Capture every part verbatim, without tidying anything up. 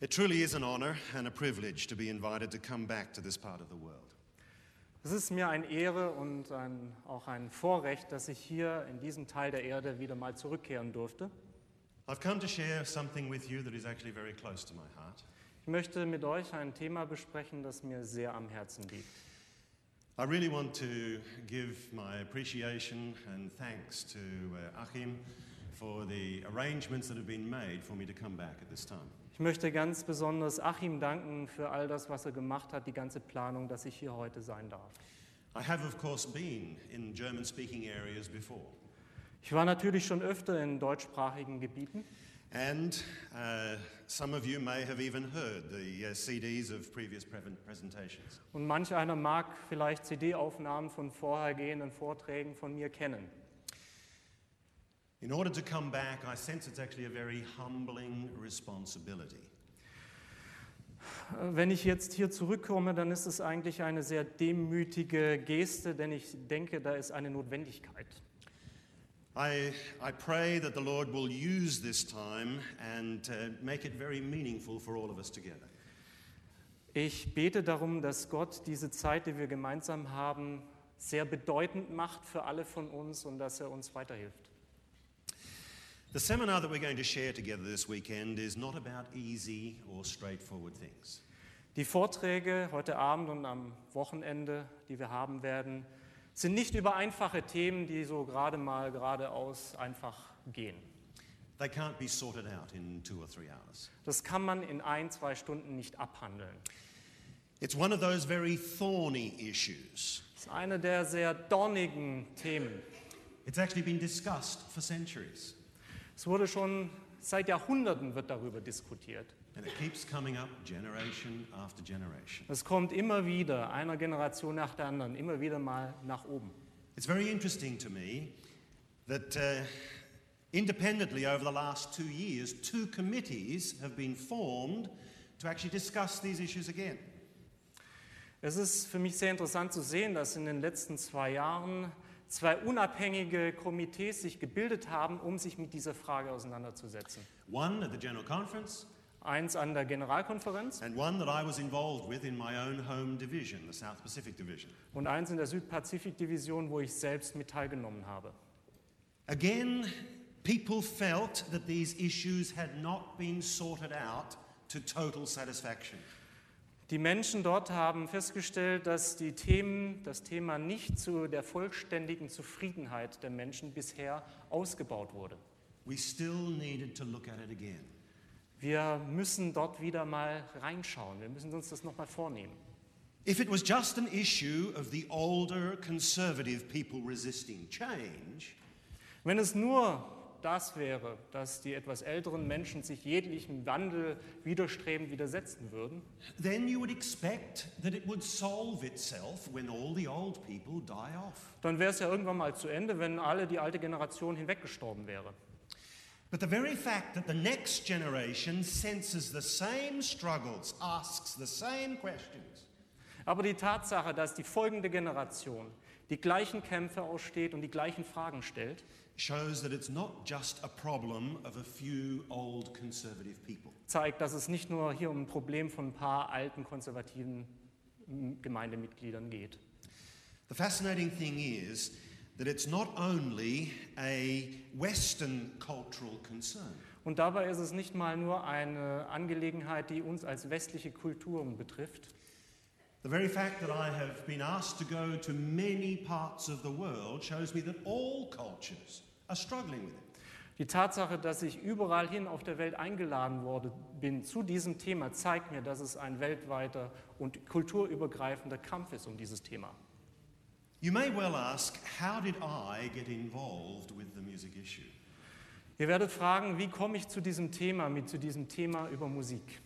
It truly is an honor and a privilege to be invited to come back to this part of the world. Es ist mir eine Ehre und ein, auch ein Vorrecht, dass ich hier in diesem Teil der Erde wieder mal zurückkehren durfte. I've come to share something with you that is actually very close to my heart. Ich möchte mit euch ein Thema besprechen, das mir sehr am Herzen liegt. I really want to give my appreciation and thanks to uh, Achim for the arrangements that have been made for me to come back at this time. Ich möchte ganz besonders Achim danken für all das, was er gemacht hat, die ganze Planung, dass ich hier heute sein darf. I have of course been in German-speaking areas before. Ich war natürlich schon öfter in deutschsprachigen Gebieten. And uh, some of you may have even heard the uh, C Ds of previous pre- presentations. Und manch einer mag vielleicht C D-Aufnahmen von vorhergehenden Vorträgen von mir kennen. In order to come back, I sense it's actually a very humbling responsibility. Wenn ich jetzt hier zurückkomme, dann ist es eigentlich eine sehr demütige Geste, denn ich denke, da ist eine Notwendigkeit. I, I pray that the Lord will use this time and uh, make it very meaningful for all of us together. Ich bete darum, dass Gott diese Zeit, die wir gemeinsam haben, sehr bedeutend macht für alle von uns und dass er uns weiterhilft. The seminar that we're going to share together this weekend is not about easy or straightforward things. Die Vorträge heute Abend und am Wochenende, die wir haben werden, sind nicht über einfache Themen, die so gerade mal geradeaus einfach gehen. They can't be sorted out in two or three hours. Das kann man in ein, zwei Stunden nicht abhandeln. It's one of those very thorny issues. Das ist eine der sehr dornigen Themen. It's actually been discussed for centuries. Es wurde schon seit Jahrhunderten wird darüber diskutiert. And it keeps coming up generation after generation. Es kommt immer wieder, einer Generation nach der anderen, immer wieder mal nach oben. It's very interesting to me that uh, independently over the last two years, two committees have been formed to actually discuss these issues again. Es ist für mich sehr interessant zu sehen, dass in den letzten zwei Jahren zwei unabhängige Komitees sich gebildet haben, um sich mit dieser Frage auseinanderzusetzen. One at the General Conference, Eins an der Generalkonferenz and one that I was involved with in my own home division, the South Pacific Division. und eins in der Südpazifik-Division, wo ich selbst mit teilgenommen habe. Again, people felt that these issues had not been sorted out to total satisfaction. Die Menschen dort haben festgestellt, dass die Themen, das Thema nicht zu der vollständigen Zufriedenheit der Menschen bisher ausgebaut wurde. We still needed to look at it again. Wir müssen dort wieder mal reinschauen. Wir müssen uns das nochmal vornehmen. If it was just an issue of the older conservative people resisting change, Wenn es nur das wäre, dass die etwas älteren Menschen sich jeglichem Wandel widerstrebend widersetzen würden, then you would expect that it would solve itself when all the old people die off. dann wäre es ja irgendwann mal zu Ende, wenn alle die alte Generation hinweggestorben wäre. But the very fact that the next generation senses the same struggles, asks the same questions, Aber die Tatsache, dass die folgende Generation die gleichen Kämpfe aussteht und die gleichen Fragen stellt, shows that it's not just a problem of a few old conservative people. zeigt, dass es nicht nur hier um ein Problem von ein paar alten konservativen Gemeindemitgliedern geht. The fascinating thing is that it's not only a Western cultural concern. Und dabei ist es nicht mal nur eine Angelegenheit, die uns als westliche Kulturen betrifft. The very fact that I have been asked to go to many parts of the world shows me that all cultures are struggling with it. Die Tatsache, dass ich überall hin auf der Welt eingeladen worden bin zu diesem Thema, zeigt mir, dass es ein weltweiter und kulturübergreifender Kampf ist um dieses Thema. You may well ask, how did I get involved with the music issue? Ihr werdet fragen, wie komme ich zu diesem Thema, mit zu diesem Thema über Musik?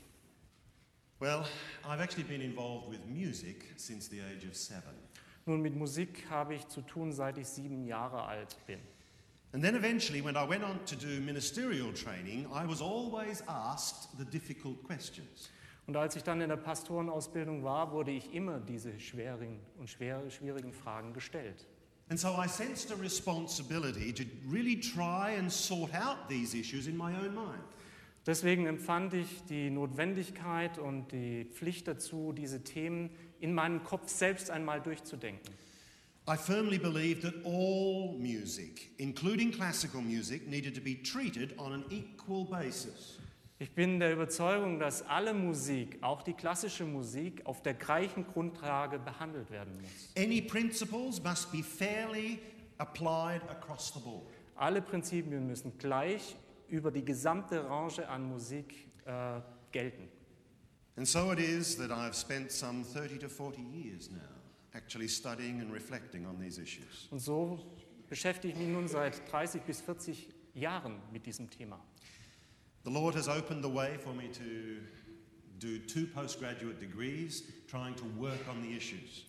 Well, I've actually been involved with music since the age of seven. Nun, mit Musik habe ich zu tun, seit ich sieben Jahre alt bin. And then eventually, when I went on to do ministerial training, I was always asked the difficult questions. Und als ich dann in der Pastorenausbildung war, wurde ich immer diese schweren und schwere, schwierigen Fragen gestellt. And so I sensed a responsibility to really try and sort out these issues in my own mind. Deswegen empfand ich die Notwendigkeit und die Pflicht dazu, diese Themen in meinem Kopf selbst einmal durchzudenken. I firmly believe that all music, including classical music, needed to be treated on an equal basis. Ich bin der Überzeugung, dass alle Musik, auch die klassische Musik, auf der gleichen Grundlage behandelt werden muss. Any principles must be fairly applied across the board. Alle Prinzipien müssen gleich über die gesamte Range an Musik äh, gelten. And so it is that I have spent some thirty to forty years now actually studying and reflecting on these issues. Und so beschäftige ich mich nun seit dreißig bis vierzig Jahren mit diesem Thema. The Lord has opened the way for me to do two postgraduate degrees, trying to work on the issues.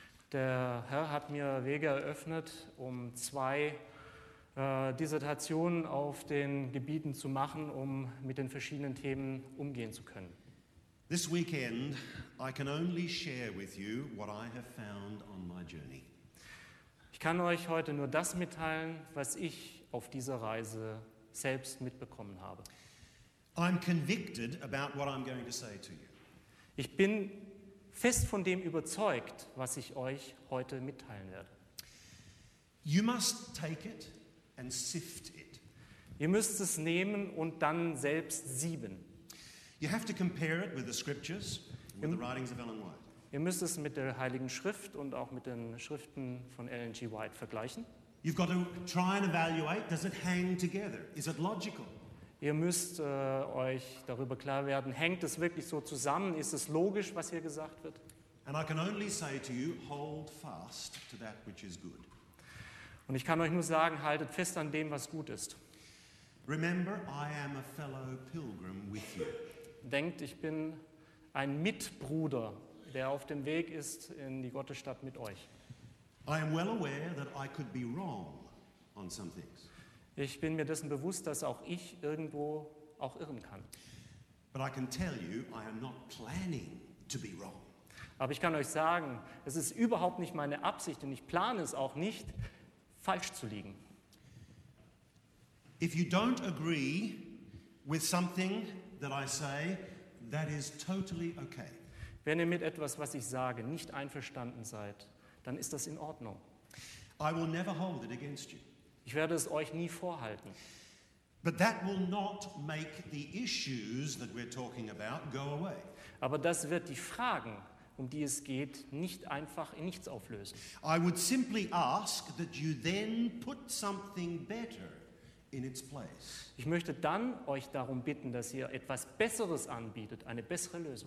Der Herr hat mir Wege eröffnet, um zwei äh, Dissertationen auf den Gebieten zu machen, um mit den verschiedenen Themen umgehen zu können. This weekend, I can only share with you what I have found on my journey. Ich kann euch heute nur das mitteilen, was ich auf dieser Reise selbst mitbekommen habe. I'm convicted about what I'm going to say to you. Ich bin fest von dem überzeugt, was ich euch heute mitteilen werde. You must take it and sift it. Ihr müsst es nehmen und dann selbst sieben. You have to compare it with the scriptures, with the writings of Ellen White. Ihr müsst es mit der Heiligen Schrift und auch mit den Schriften von Ellen G. White vergleichen. You've got to try and evaluate, does it hang together? Is it logical? Ihr müsst äh, euch darüber klar werden, hängt es wirklich so zusammen? Ist es logisch, was hier gesagt wird? And I can only say to you, hold fast to that which is good. Und ich kann euch nur sagen, haltet fest an dem, was gut ist. Remember, I am a fellow pilgrim with you. Denkt, ich bin ein Mitbruder, der auf dem Weg ist in die Gottesstadt mit euch. I am well aware that I could be wrong on some things. Ich bin mir dessen bewusst, dass auch ich irgendwo auch irren kann. But I can tell you, I am not planning to be wrong. Aber ich kann euch sagen, es ist überhaupt nicht meine Absicht und ich plane es auch nicht, falsch zu liegen. If you don't agree with something that I say, that is totally okay. Wenn ihr mit etwas, was ich sage, nicht einverstanden seid, dann ist das in Ordnung. I will never hold it against you. Ich werde es euch nie vorhalten. But that will not make the issues that we're talking about go away. Aber das wird die Fragen, um die es geht, nicht einfach in nichts auflösen. I would simply ask that you then put something better in its place. Ich möchte dann euch darum bitten, dass ihr etwas Besseres anbietet, eine bessere Lösung.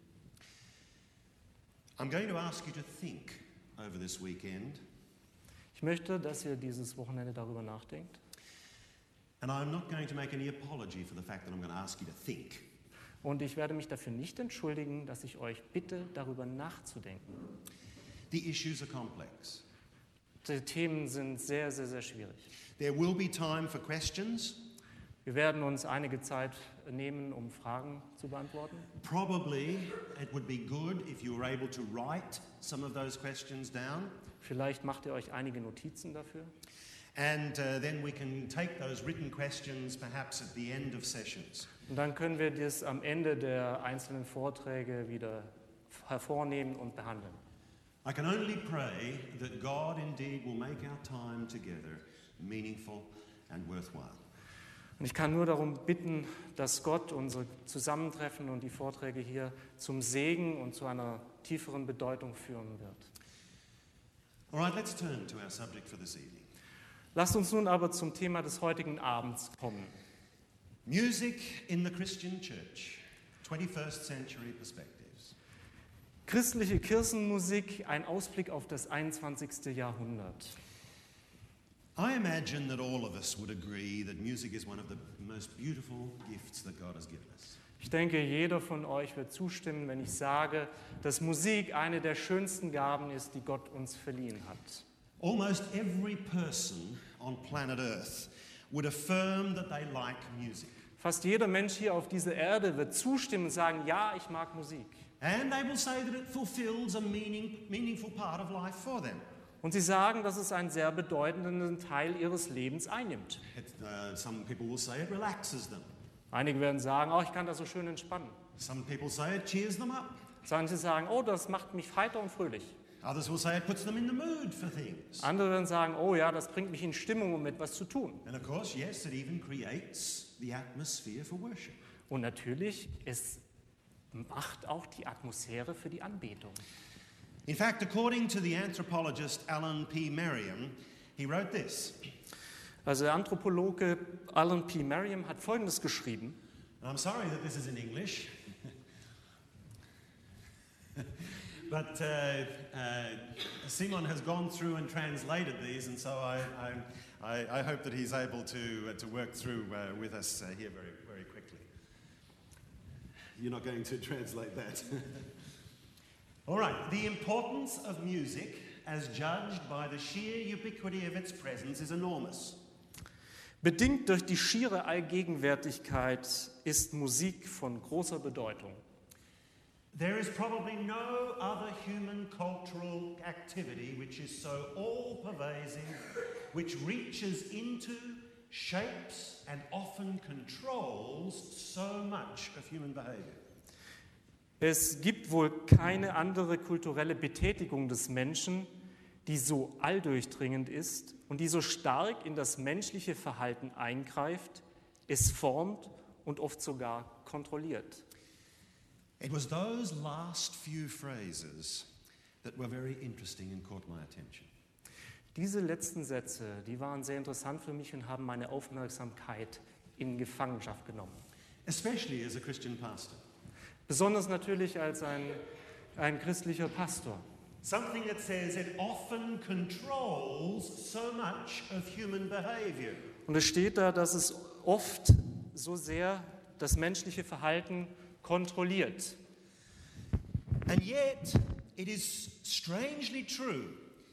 I'm going to ask you to think over this weekend. Ich möchte, dass ihr dieses Wochenende darüber nachdenkt. And I'm not going to make any apology for the fact that I'm going to ask you to think. Und ich werde mich dafür nicht entschuldigen, dass ich euch bitte, darüber nachzudenken. The issues are complex. Die Themen sind sehr, sehr, sehr schwierig. There will be time for questions. Wir werden uns einige Zeit nehmen, um Fragen zu beantworten. Probably it would be good if you were able to write some of those questions down. Vielleicht macht ihr euch einige Notizen dafür. And uh, then we can take those written questions perhaps at the end of sessions. Und dann können wir das am Ende der einzelnen Vorträge wieder hervornehmen und behandeln. I can only pray that God indeed will make our time together meaningful and worthwhile. Und ich kann nur darum bitten, dass Gott unsere Zusammentreffen und die Vorträge hier zum Segen und zu einer tieferen Bedeutung führen wird. All right, let's turn to our subject for this evening. Lasst uns nun aber zum Thema des heutigen Abends kommen. Music in the Christian Church, twenty-first century perspectives. Christliche Kirchenmusik, ein Ausblick auf das einundzwanzigste Jahrhundert. I imagine that all of us would agree that music is one of the most beautiful gifts that God has given us. Ich denke, jeder von euch wird zustimmen, wenn ich sage, dass Musik eine der schönsten Gaben ist, die Gott uns verliehen hat. Almost every person on planet Earth would affirm that they like music. Fast jeder Mensch hier auf dieser Erde wird zustimmen und sagen, ja, ich mag Musik. And they will say that it fulfills a meaning, meaningful part of life for them. Und sie sagen, dass es einen sehr bedeutenden Teil ihres Lebens einnimmt. It, uh, some people will say it relaxes them. Einige werden sagen, oh, ich kann das so schön entspannen. Some people say it cheers them up. Manche sagen, oh, das macht mich heiter und fröhlich. Others will say it puts them in the mood for things. Andere werden sagen, oh ja, das bringt mich in Stimmung, um etwas zu tun. And of course, yes, it even creates the atmosphere for worship. Und natürlich, es macht auch die Atmosphäre für die Anbetung. In fact, according to the anthropologist Alan P. Merriam, he wrote this. Also der Anthropologe Alan P. Merriam hat Folgendes geschrieben. And I'm sorry that this is in English. But uh, uh, Simon has gone through and translated these, and so I, I, I, I hope that he's able to, uh, to work through uh, with us uh, here very, very quickly. You're not going to translate that. All right, the importance of music as judged by the sheer ubiquity of its presence is enormous. Bedingt durch die schiere Allgegenwärtigkeit ist Musik von großer Bedeutung. There is probably no other human cultural activity which is so all-pervasive, which reaches into, shapes, and often controls so much of human behavior. Es gibt wohl keine andere kulturelle Betätigung des Menschen, die so alldurchdringend ist und die so stark in das menschliche Verhalten eingreift, es formt und oft sogar kontrolliert. It was those last few phrases that were very interesting and caught my attention. Diese letzten Sätze, die waren sehr interessant für mich und haben meine Aufmerksamkeit in Gefangenschaft genommen. Especially as a Christian pastor. Besonders natürlich als ein, ein christlicher Pastor. Something that says it often controls so much of human behavior. Und es steht da, dass es oft so sehr das menschliche Verhalten kontrolliert. And yet it is strangely true.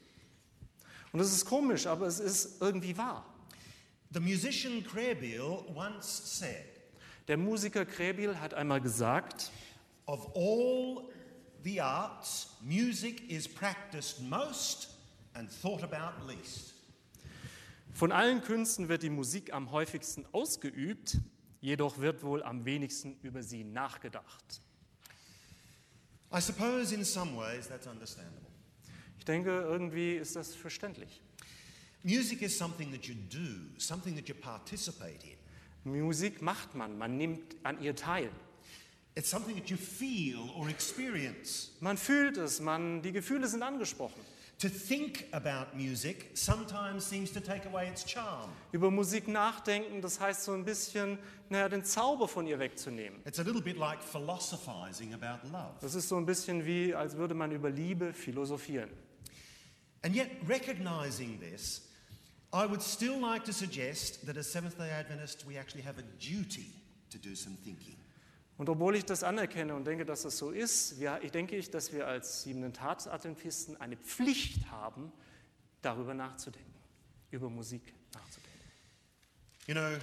Und es ist komisch, aber es ist irgendwie wahr. The musician Krehbiel once said, Der Musiker Krehbiel hat einmal gesagt, of all the arts, music is practiced most and thought about least. von allen Künsten wird die Musik am häufigsten ausgeübt, jedoch wird wohl am wenigsten über sie nachgedacht. I suppose in some ways that's understandable. Ich denke, irgendwie ist das verständlich. Music is something that you do, something that you participate in. Musik macht man, man nimmt an ihr teil. It's something that you feel or experience. Man fühlt es, man, die Gefühle sind angesprochen. To think about music sometimes seems to take away its charm. Über Musik nachdenken, das heißt so ein bisschen, naja, den Zauber von ihr wegzunehmen. It's a little bit like philosophizing about love. Das ist so ein bisschen wie, als würde man über Liebe philosophieren. And yet, recognizing this, I would still like to suggest that as Seventh-day Adventists we actually have a duty to do some thinking. Und obwohl ich das anerkenne und denke, dass das so ist, wir, ich denke ich, dass wir als Siebenten-Tags-Adventisten eine Pflicht haben, darüber nachzudenken, über Musik nachzudenken. You know,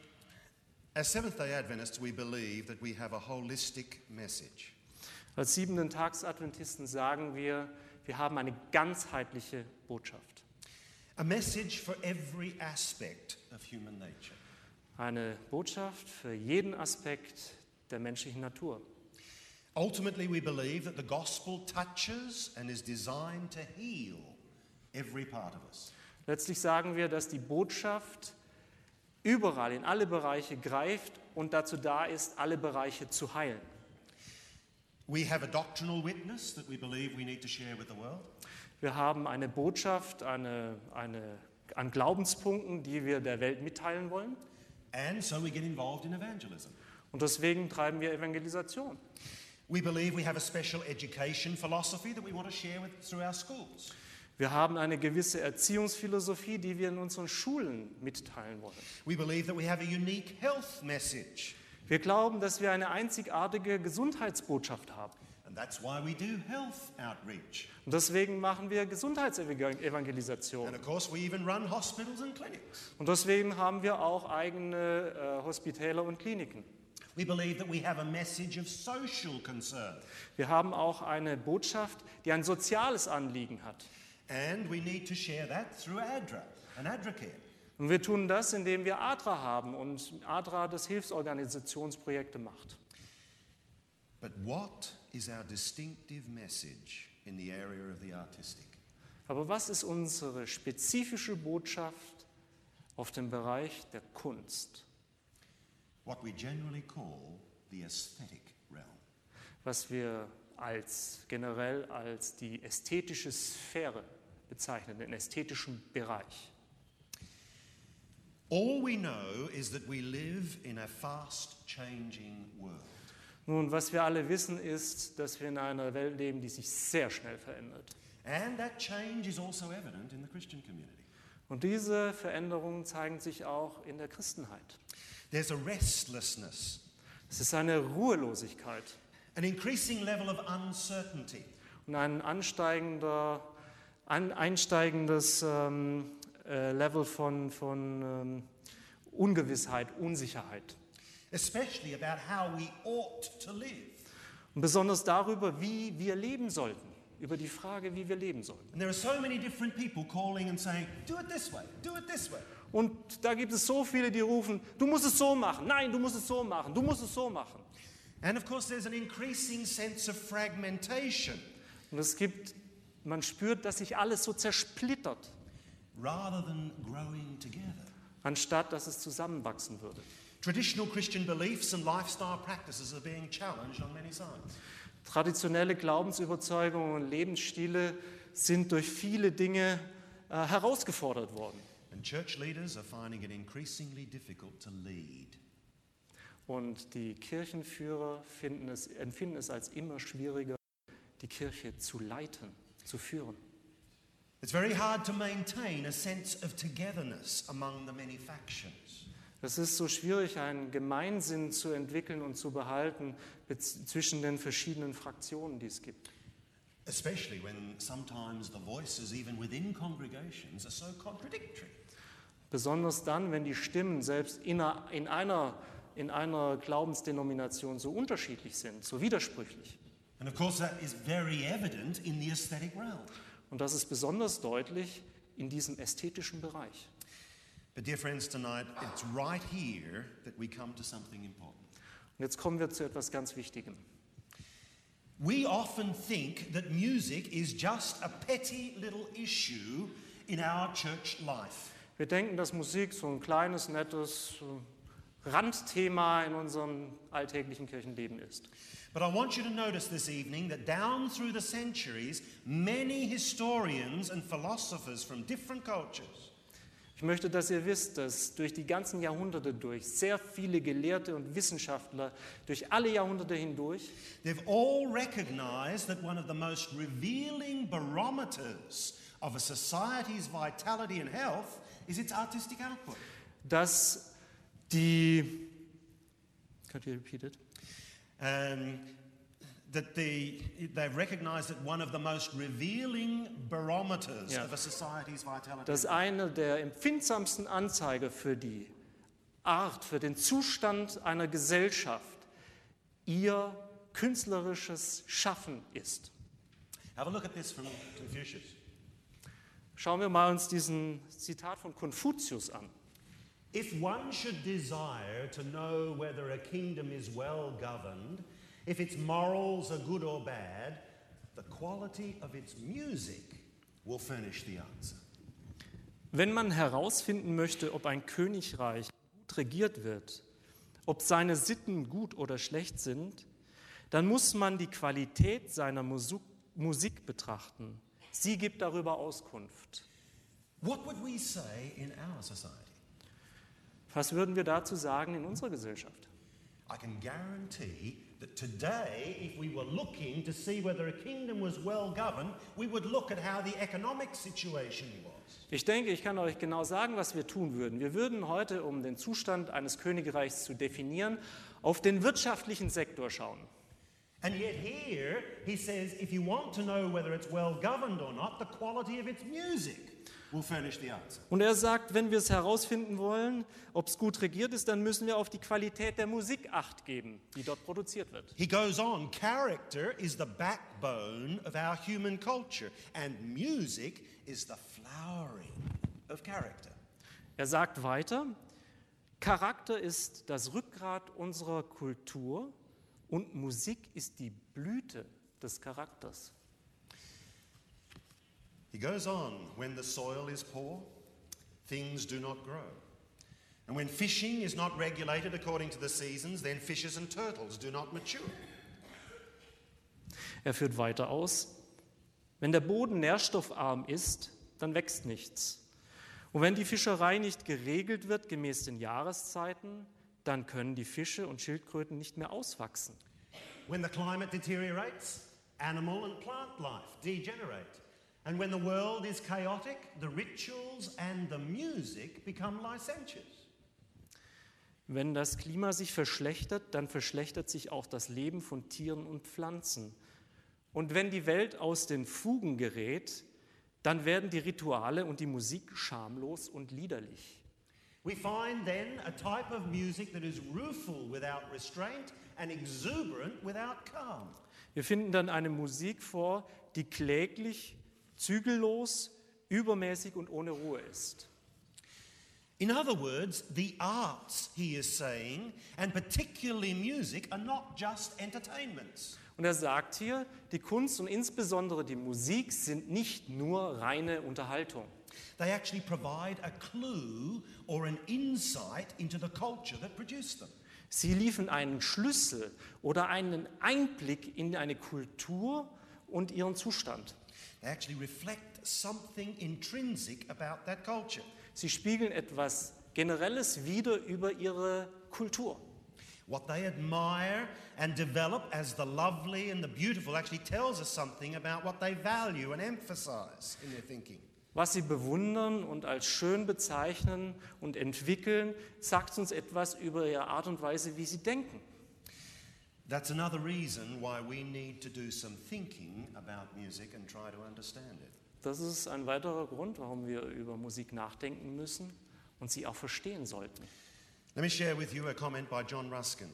as Seventh-day Adventists we believe that we have a holistic message. Als Siebenten-Tags-Adventisten sagen wir, wir haben eine ganzheitliche Botschaft. A message for every aspect of human nature. Eine Botschaft für jeden Aspekt der menschlichen Natur. Ultimately, we believe that the gospel touches and is designed to heal every part of us. Letztlich sagen wir, dass die Botschaft überall in alle Bereiche greift und dazu da ist, alle Bereiche zu heilen. We have a doctrinal witness that we believe we need to share with the world. Wir haben eine Botschaft eine, eine, an Glaubenspunkten, die wir der Welt mitteilen wollen. And so we get involved in evangelism. Und deswegen treiben wir Evangelisation. We believe we have a special education philosophy that we want to share with, through our schools. Wir haben eine gewisse Erziehungsphilosophie, die wir in unseren Schulen mitteilen wollen. We believe that we have a unique health message. Wir glauben, dass wir eine einzigartige Gesundheitsbotschaft haben. And that's why we do health outreach. Und deswegen machen wir Gesundheitsevangelisation. And of course, we even run hospitals and clinics. Und deswegen haben wir auch eigene äh, Hospitäler und Kliniken. We believe that we have a message of social concern. Wir haben auch eine Botschaft, die ein soziales Anliegen hat. And we need to share that through ADRA and ADRACare. Und wir tun das, indem wir A D R A haben und A D R A das Hilfsorganisationsprojekte macht. But what is our distinctive message in the area of the artistic? Aber was ist unsere spezifische Botschaft auf dem Bereich der Kunst? What we generally call the aesthetic realm. Was wir als generell als die ästhetische Sphäre bezeichnen, den ästhetischen Bereich. All we know is that we live in a fast-changing world. Nun, was wir alle wissen, ist, dass wir in einer Welt leben, die sich sehr schnell verändert. And that change is also evident in the Christian community. Und diese Veränderungen zeigen sich auch in der Christenheit. There's a restlessness, Es ist eine Ruhelosigkeit an increasing level of uncertainty. und ein ansteigender, ein einsteigendes ähm, äh, Level von, von ähm, Ungewissheit, Unsicherheit. Especially about how we ought to live. Und besonders darüber, wie wir leben sollten, über die Frage, wie wir leben sollten. And there are so many different people calling and saying, do it this way, do it this way. Und da gibt es so viele, die rufen, du musst es so machen, nein, du musst es so machen, du musst es so machen. And of course there's an increasing sense of fragmentation Und es gibt, man spürt, dass sich alles so zersplittert, rather than growing together. anstatt dass es zusammenwachsen würde. Traditional Christian beliefs and lifestyle practices are being challenged on many sides. Traditionelle Glaubensüberzeugungen und Lebensstile sind durch viele Dinge äh, herausgefordert worden. And church leaders are finding it increasingly difficult to lead. Und die Kirchenführer finden es, empfinden es als immer schwieriger, die Kirche zu leiten, zu führen. It's very hard to maintain a sense of togetherness among the many factions. Es ist so schwierig, einen Gemeinsinn zu entwickeln und zu behalten bez- zwischen den verschiedenen Fraktionen, die es gibt. Especially when sometimes the voices, even within congregations, are so contradictory. Besonders dann, wenn die Stimmen selbst in einer, in einer, in einer Glaubensdenomination so unterschiedlich sind, so widersprüchlich. And of course, that is very evident in the aesthetic realm. Und das ist besonders deutlich in diesem ästhetischen Bereich. But, dear friends, tonight it's right here that we come to something important. Und jetzt kommen wir zu etwas ganz Wichtigem. We often think that music is just a petty little issue in our church life. Wir denken, dass Musik so ein kleines, nettes äh, Randthema in unserem alltäglichen Kirchenleben ist. But I want you to notice this evening that down through the centuries, many historians and philosophers from different cultures Ich möchte, dass ihr wisst, dass durch die ganzen Jahrhunderte durch sehr viele Gelehrte und Wissenschaftler, durch alle Jahrhunderte hindurch, they've all recognized that one of the most revealing barometers of a society's vitality and health is its artistic output. dass die, could you repeat it? Um, that the, they've recognized that one of the most revealing barometers Ja. of a society's vitality dass eine der empfindsamsten Anzeiger für die Art, für den Zustand einer Gesellschaft ihr künstlerisches Schaffen ist. Have a look at this from Confucius. Schauen wir mal uns diesen Zitat von Konfuzius an. If one should desire to know whether a kingdom is well governed, if its morals are good or bad, the quality of its music will furnish the answer. Wenn man herausfinden möchte, ob ein Königreich gut regiert wird, ob seine Sitten gut oder schlecht sind, dann muss man die Qualität seiner Musik, Musik betrachten. Sie gibt darüber Auskunft. What would we say in our society? Was würden wir dazu sagen in unserer Gesellschaft? I can guarantee that today, if we were looking to see whether a kingdom was well governed, we would look at how the economic situation was. Ich denke, ich kann euch genau sagen, was wir tun würden. Wir würden heute, um den Zustand eines Königreichs zu definieren, auf den wirtschaftlichen Sektor schauen. And yet here, he says, if you want to know whether it's well governed or not, the quality of its music will furnish the answer. Und er sagt, wenn wir es herausfinden wollen, ob es gut regiert ist, dann müssen wir auf die Qualität der Musik Acht geben, die dort produziert wird. He goes on, character is the backbone of our human culture, and music is the flowering of character. Er sagt weiter, Charakter ist das Rückgrat unserer Kultur und Musik ist die Blüte des Charakters. He goes on, when the soil is poor, things do not grow. And when fishing is not regulated according to the seasons, then fishes and turtles do not mature. Er führt weiter aus, wenn der Boden nährstoffarm ist, dann wächst nichts. Und wenn die Fischerei nicht geregelt wird gemäß den Jahreszeiten, dann können die Fische und Schildkröten nicht mehr auswachsen. When the climate deteriorates, animal and plant life degenerate. And when the world is chaotic, the rituals and the music become licentious. Wenn das Klima sich verschlechtert, dann verschlechtert sich auch das Leben von Tieren und Pflanzen. Und wenn die Welt aus den Fugen gerät, dann werden die Rituale und die Musik schamlos und liederlich. We find then a type of music that is rueful without restraint and exuberant without calm. Wir finden dann eine Musik vor, die kläglich, zügellos, übermäßig und ohne Ruhe ist. In other words, the arts, he is saying, and particularly music, are not just entertainments. Und er sagt hier, die Kunst und insbesondere die Musik sind nicht nur reine Unterhaltung. They actually provide a clue or an insight into the culture that produced them. Sie liefern einen Schlüssel oder einen Einblick in eine Kultur und ihren Zustand. They actually reflect something intrinsic about that culture. Sie spiegeln etwas Generelles wider über ihre Kultur. What they admire and develop as the lovely and the beautiful actually tells us something about what they value and emphasize in their thinking. Was sie bewundern und als schön bezeichnen und entwickeln, sagt uns etwas über ihre Art und Weise, wie sie denken. That's another reason why we need to do some thinking about music and try to understand it. Das ist ein weiterer Grund, warum wir über Musik nachdenken müssen und sie auch verstehen sollten. Let me share with you a comment by John Ruskin.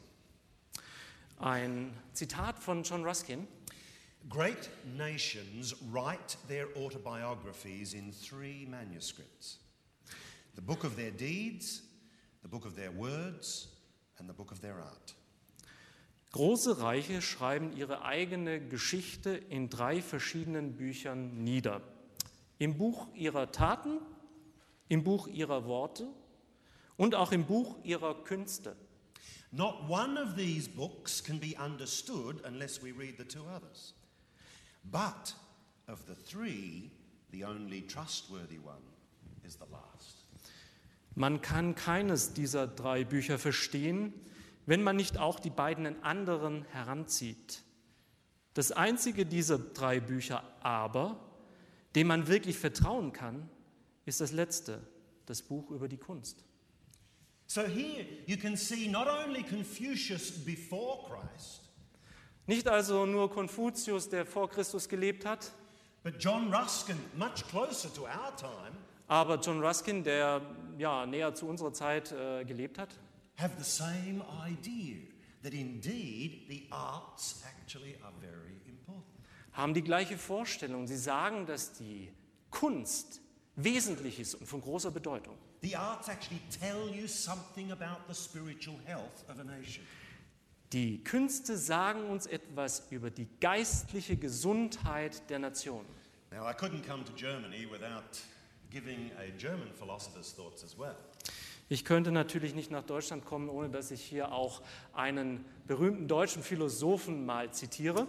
Ein Zitat von John Ruskin. Great nations write their autobiographies in three manuscripts: the book of their deeds, the book of their words, and the book of their art. Große Reiche schreiben ihre eigene Geschichte in drei verschiedenen Büchern nieder. Im Buch ihrer Taten, im Buch ihrer Worte und auch im Buch ihrer Künste. Not one of these books can be understood unless we read the two others. But of the three, the only trustworthy one is the last. Man kann keines dieser drei Bücher verstehen, wenn man nicht auch die beiden anderen heranzieht. Das einzige dieser drei Bücher aber, dem man wirklich vertrauen kann, ist das letzte, das Buch über die Kunst. So here you can see not only Confucius before Christ, Nicht also nur Konfuzius, der vor Christus gelebt hat, but John Ruskin, much closer to our time, aber John Ruskin, der ja näher zu unserer Zeit äh, gelebt hat, have the same idea that indeed the arts actually are very important. haben die gleiche Vorstellung. Sie sagen, dass die Kunst wesentlich ist und von großer Bedeutung. The arts actually tell you something about the spiritual health of a nation. Die Künste sagen uns etwas über die geistliche Gesundheit der Nation. Now, I couldn't come to Germany without giving a German philosopher's thoughts as well. Ich könnte natürlich nicht nach Deutschland kommen, ohne dass ich hier auch einen berühmten deutschen Philosophen mal zitiere.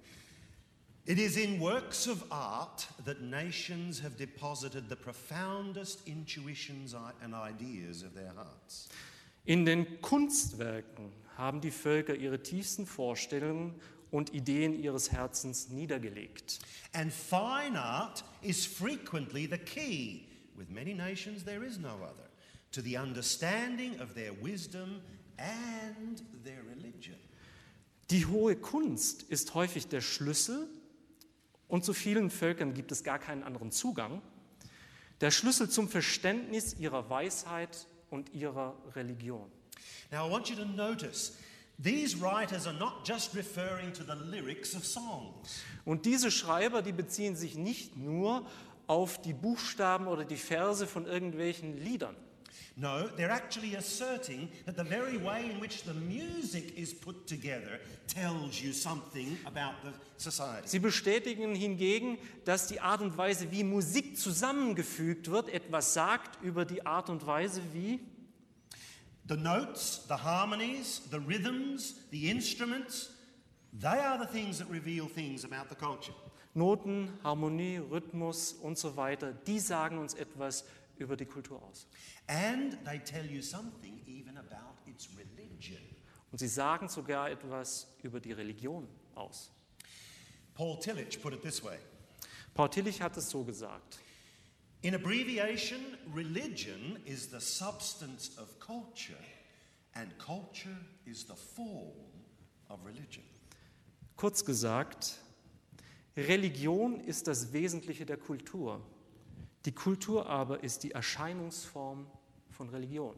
It is in works of art that nations have deposited the profoundest intuitions and ideas of their hearts. In den Kunstwerken haben die Völker ihre tiefsten Vorstellungen und Ideen ihres Herzens niedergelegt. And fine art is frequently the key. With many nations there is no other. To the understanding of their wisdom and their religion. Die hohe Kunst ist häufig der Schlüssel und zu vielen Völkern gibt es gar keinen anderen Zugang. Der Schlüssel zum Verständnis ihrer Weisheit und ihrer Religion. Now I want you to notice, these writers are not just referring to the lyrics of songs. Und diese Schreiber, die beziehen sich nicht nur auf die Buchstaben oder die Verse von irgendwelchen Liedern. No, they're actually asserting that the very way in which the music is put together tells you something about the society. Sie bestätigen hingegen, dass die Art und Weise, wie Musik zusammengefügt wird, etwas sagt über die Art und Weise, wie The notes, the harmonies, the rhythms, the instruments, they are the things that reveal things about the culture. Noten, Harmonie, Rhythmus und so weiter, die sagen uns etwas über die Kultur aus. And they tell you something even about its religion. Und sie sagen sogar etwas über die Religion aus. Paul Tillich put it this way. Paul Tillich hat es so gesagt. In abbreviation, religion is the substance of culture, and culture is the form of religion. Kurz gesagt, Religion ist das Wesentliche der Kultur. Die Kultur aber ist die Erscheinungsform von Religion.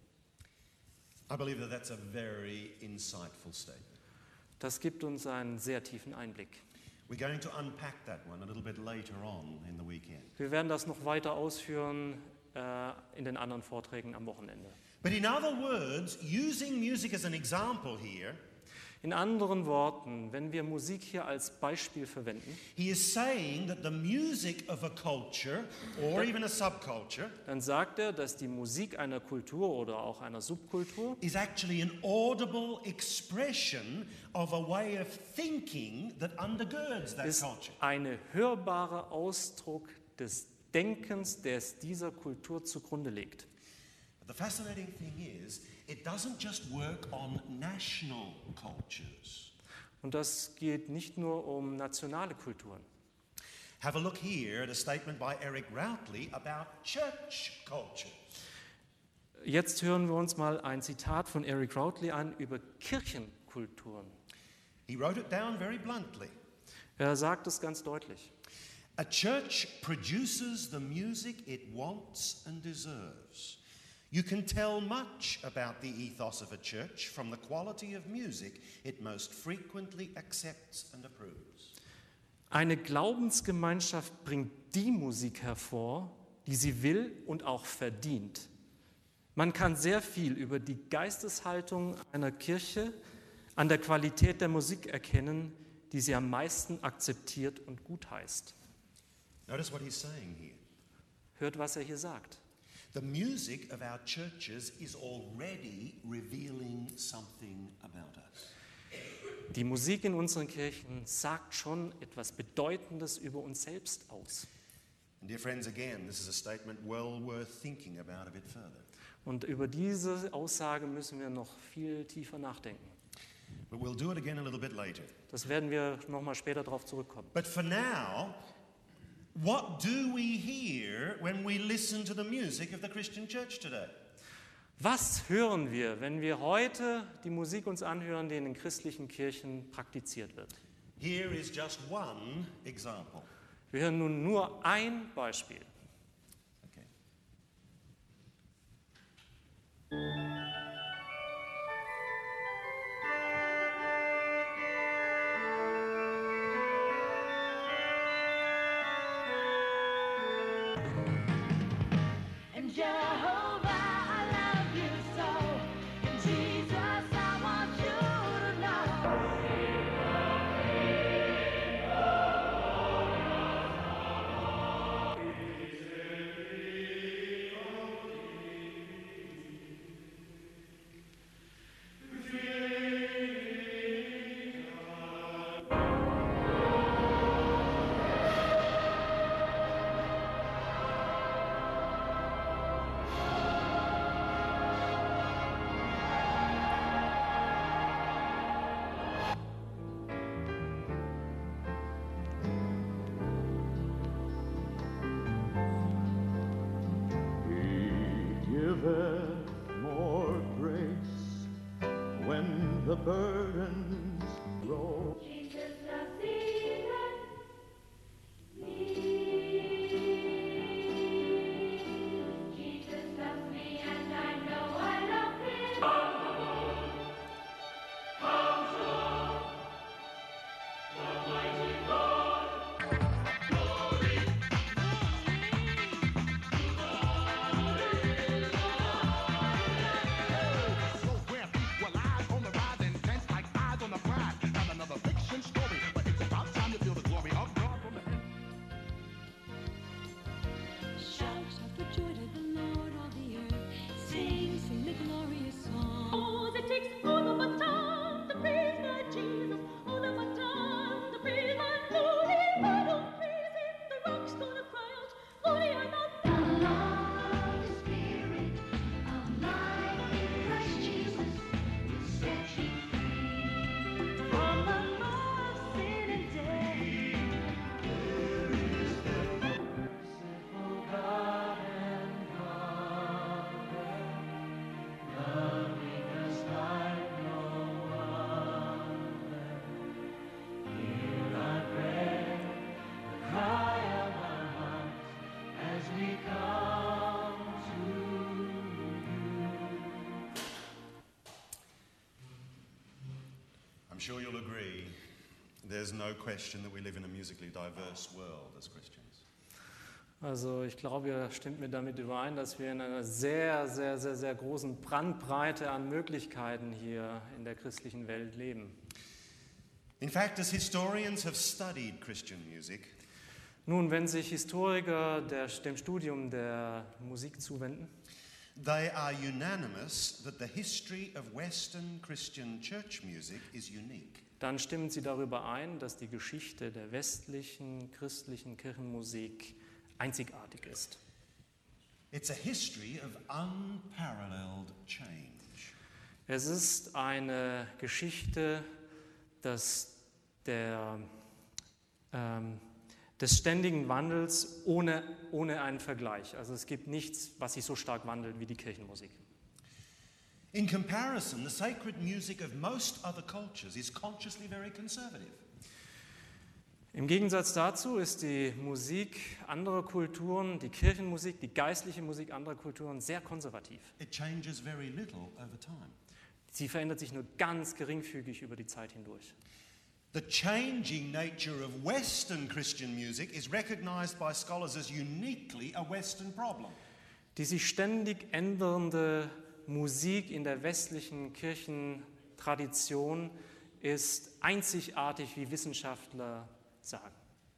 I believe that that's a very insightful statement. Das gibt uns einen sehr tiefen Einblick. We're going to unpack that one a little bit later on in the weekend. Wir werden das noch weiter ausführen äh, in den anderen Vorträgen am Wochenende. But in other words, using music as an example here, In anderen Worten, wenn wir Musik hier als Beispiel verwenden, he is saying that the music of a culture or even a subculture dann sagt er, dass die Musik einer Kultur oder auch einer Subkultur is actually an audible expression of a way of thinking that undergirds that ist culture. ein hörbarer Ausdruck des Denkens, der es dieser Kultur zugrunde legt. But the fascinating thing is, it doesn't just work on national cultures. Und das geht nicht nur um nationale Kulturen. Have a look here at a statement by Eric Routley about church cultures. Jetzt hören wir uns mal ein Zitat von Eric Routley an über Kirchenkulturen. He wrote it down very bluntly. Er sagt es ganz deutlich. A church produces the music it wants and deserves. You can tell much about the ethos of a church from the quality of music it most frequently accepts and approves. Eine Glaubensgemeinschaft bringt die Musik hervor, die sie will und auch verdient. Man kann sehr viel über die Geisteshaltung einer Kirche an der Qualität der Musik erkennen, die sie am meisten akzeptiert und gutheißt. Notice what he's saying here. Hört, was er hier sagt. The music of our churches is already revealing something about us. Die Musik in unseren Kirchen sagt schon etwas Bedeutendes über uns selbst aus. And dear friends, again, this is a statement well worth thinking about a bit further. Und über diese Aussage müssen wir noch viel tiefer nachdenken. But we'll do it again a little bit later. Das werden wir noch mal später darauf zurückkommen. But for now, what do we hear when we listen to the music of the Christian church today? Was hören wir, wenn wir heute die Musik uns anhören, die in den christlichen Kirchen praktiziert wird? Here is just one example. Wir hören nun nur ein Beispiel. Okay. And Jehovah, I love you so. And Jesus, I want you to know. He giveth more grace when the burdens roll. Jesus loves thee, me. Jesus loves me, and I know I love him. I'm sure you'll agree, there's no question that we live in a musically diverse world as Christians. Also ich glaube, ihr stimmt mir damit überein, dass wir in einer sehr, sehr, sehr, sehr großen Bandbreite an Möglichkeiten hier in der christlichen Welt leben. In fact, as historians have studied Christian music, Nun, wenn sich Historiker der, dem Studium der Musik zuwenden, they are unanimous that the history of Western Christian church music is unique. dann stimmen sie darüber ein, dass die Geschichte der westlichen christlichen Kirchenmusik einzigartig ist. It's a history of unparalleled change. Es ist eine Geschichte des, der, ähm, des ständigen Wandels ohne, ohne einen Vergleich. Also es gibt nichts, was sich so stark wandelt wie die Kirchenmusik. In comparison, the sacred music of most other cultures is consciously very conservative. Im Gegensatz dazu ist die Musik anderer Kulturen, die Kirchenmusik, die geistliche Musik anderer Kulturen sehr konservativ. It changes very little over time. Sie verändert sich nur ganz geringfügig über die Zeit hindurch. The changing nature of Western Christian music is recognized by scholars as uniquely a Western problem. Die sich ständig ändernde Musik in der westlichen Kirchentradition ist einzigartig, wie Wissenschaftler sagen.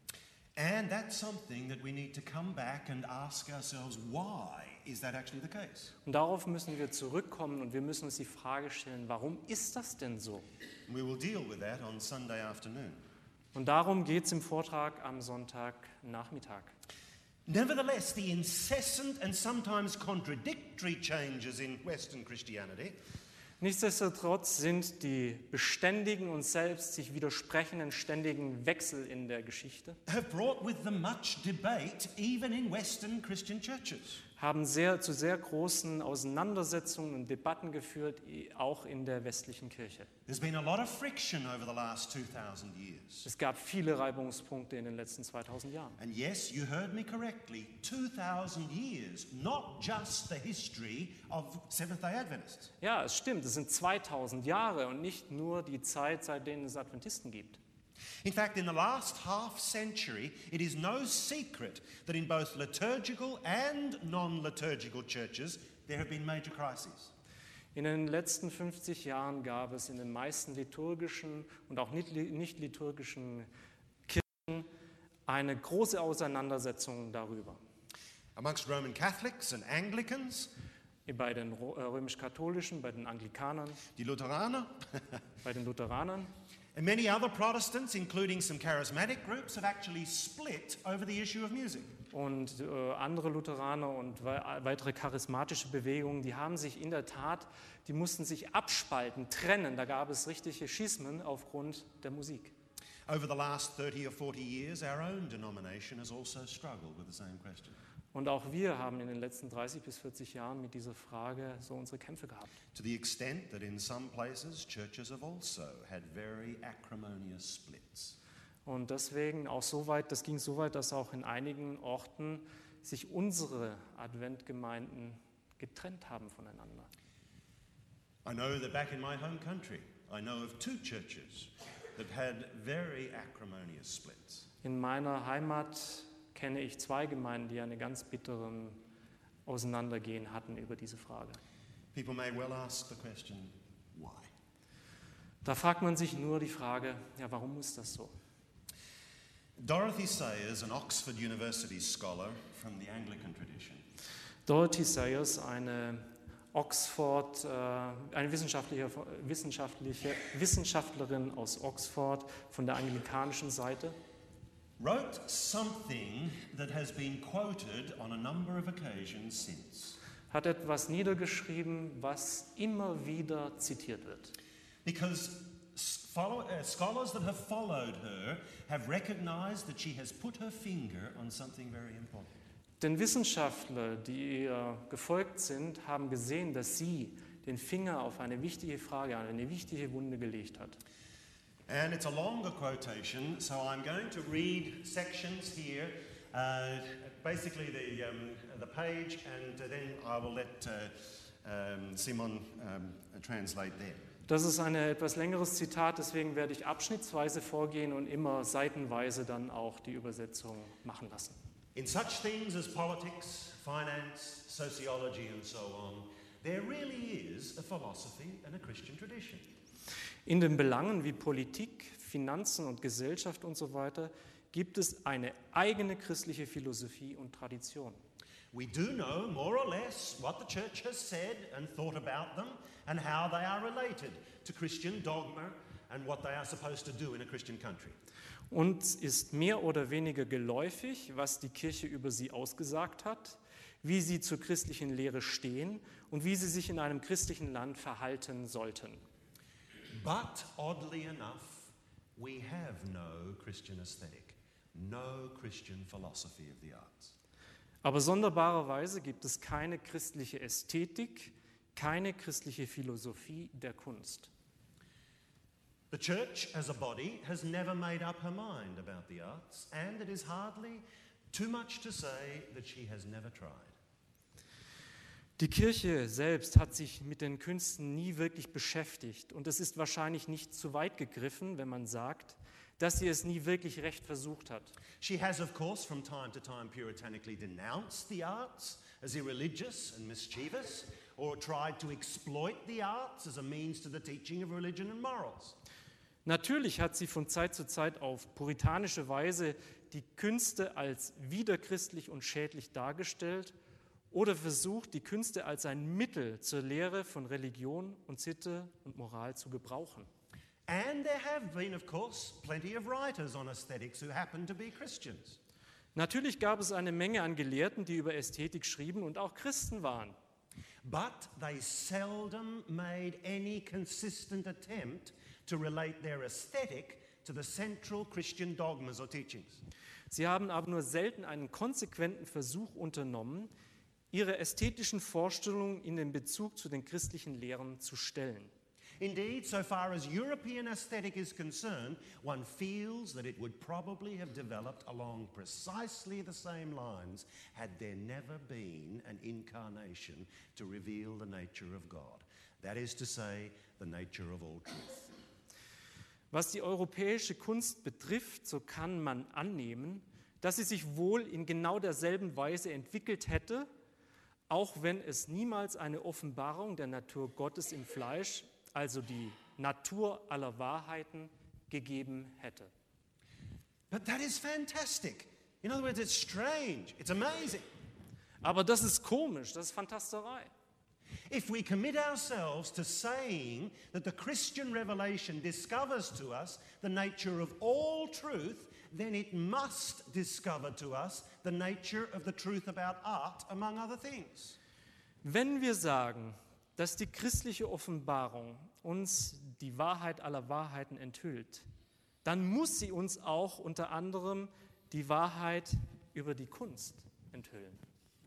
And that's something that we need to come back and ask ourselves, why is that actually the case? Und darauf müssen wir zurückkommen und wir müssen uns die Frage stellen, warum ist das denn so? We will deal with that on Sunday afternoon. Und darum geht es im Vortrag am Sonntagnachmittag. Nevertheless, the incessant and sometimes contradictory changes in Western Christianity Nichtsdestotrotz sind die beständigen und selbst sich widersprechenden ständigen Wechsel in der Geschichte have brought with them much debate even in Western Christian churches. haben sehr, zu sehr großen Auseinandersetzungen und Debatten geführt, auch in der westlichen Kirche. There's been a lot of friction over the last two thousand years. Es gab viele Reibungspunkte in den letzten zweitausend Jahren. And yes, you heard me correctly, two thousand years, not just the history of Seventh-day Adventists. Ja, es stimmt, es sind zweitausend Jahre und nicht nur die Zeit, seitdem es Adventisten gibt. In fact, in the last half century, it is no secret that in both liturgical and non-liturgical churches, there have been major crises. In den letzten fünfzig Jahren gab es in den meisten liturgischen und auch nicht nicht liturgischen Kirchen eine große Auseinandersetzung darüber. Amongst Roman Catholics and Anglicans, Bei den Ro- äh, römisch-katholischen, bei den Anglikaner, die Lutheraner, bei den Lutheranern and many other Protestants, including some charismatic groups, have actually split over the issue of music. und äh, andere Lutheraner und wei- weitere charismatische Bewegungen, die haben sich in der Tat, die mussten sich abspalten, trennen. Da gab es richtige Schismen aufgrund der Musik. Over the last thirty or forty years, our own denomination has also struggled with the same question. Und auch wir haben in den letzten dreißig bis vierzig Jahren mit dieser Frage so unsere Kämpfe gehabt. To the extent that in some places, churches have also had very acrimonious splits. Und deswegen auch so weit, das ging so weit, dass auch in einigen Orten sich unsere Adventgemeinden getrennt haben voneinander. I know that back in my home country, I know of two churches that had very acrimonious splits. In meiner Heimat kenne ich zwei Gemeinden, die eine ganz bitteren Auseinandergehen hatten über diese Frage. People may well ask the question, why? Da fragt man sich nur die Frage, ja, warum ist das so? Dorothy Sayers, an Oxford University scholar from the Anglican tradition, Dorothy Sayers, eine Oxford, äh, eine wissenschaftliche, wissenschaftliche Wissenschaftlerin aus Oxford von der anglikanischen Seite, wrote something that has been quoted on a number of occasions since. hat etwas niedergeschrieben, was immer wieder zitiert wird. Because s- follow, uh, scholars that have followed her have recognized that she has put her finger on something very important. Denn Wissenschaftler, die ihr gefolgt sind, haben gesehen, dass sie den Finger auf eine wichtige Frage, eine wichtige Wunde gelegt hat. And it's a longer quotation, so I'm going to read sections here, uh, basically the, um, the page, and uh, then I will let uh, um, Simon um, translate there. Das ist ein etwas längeres Zitat, deswegen werde ich abschnittsweise vorgehen und immer seitenweise dann auch die Übersetzung machen lassen. In such things as politics, finance, sociology, and so on, there really is a philosophy and a Christian tradition. In den Belangen wie Politik, Finanzen und Gesellschaft und so weiter gibt es eine eigene christliche Philosophie und Tradition. We do know more or less what the church has said and thought about them and how they are related to Christian dogma and what they are supposed to do in a Christian country. Uns ist mehr oder weniger geläufig, was die Kirche über sie ausgesagt hat, wie sie zur christlichen Lehre stehen und wie sie sich in einem christlichen Land verhalten sollten. But oddly enough, we have no Christian aesthetic, no Christian philosophy of the arts. Aber sonderbarerweise gibt es keine christliche Ästhetik, keine christliche Philosophie der Kunst. The church as a body has never made up her mind about the arts, and it is hardly too much to say that she has never tried. Die Kirche selbst hat sich mit den Künsten nie wirklich beschäftigt und es ist wahrscheinlich nicht zu weit gegriffen, wenn man sagt, dass sie es nie wirklich recht versucht hat. She has, of course, from time to time puritanically denounced the arts as irreligious and mischievous, or tried to exploit the arts as a means to the teaching of religion and morals. Natürlich hat sie von Zeit zu Zeit auf puritanische Weise die Künste als widerchristlich und schädlich dargestellt oder versucht, die Künste als ein Mittel zur Lehre von Religion und Sitte und Moral zu gebrauchen. And there have been, of course, plenty of writers on aesthetics who happen to be Christians. Natürlich gab es eine Menge an Gelehrten, die über Ästhetik schrieben und auch Christen waren. But they seldom made any consistent attempt to relate their aesthetic to the central Christian dogmas or teachings. Sie haben aber nur selten einen konsequenten Versuch unternommen, ihre ästhetischen Vorstellungen in den Bezug zu den christlichen Lehren zu stellen. Indeed, so far as European aesthetic is concerned, one feels that it would probably have developed along precisely the same lines had there never been an incarnation to reveal the nature of God. That is to say, the nature of all truth. Was die europäische Kunst betrifft, so kann man annehmen, dass sie sich wohl in genau derselben Weise entwickelt hätte, auch wenn es niemals eine Offenbarung der Natur Gottes im Fleisch, also die Natur aller Wahrheiten, gegeben hätte. But that is fantastic. In other words, it's strange, it's amazing. Aber das ist komisch, das ist Fantasterei. If we commit ourselves to saying that the Christian revelation discovers to us the nature of all truth, then it must discover to us the nature of the truth about art, among other things. Wenn wir sagen, dass die christliche Offenbarung uns die Wahrheit aller Wahrheiten enthüllt, dann muss sie uns auch unter anderem die Wahrheit über die Kunst enthüllen.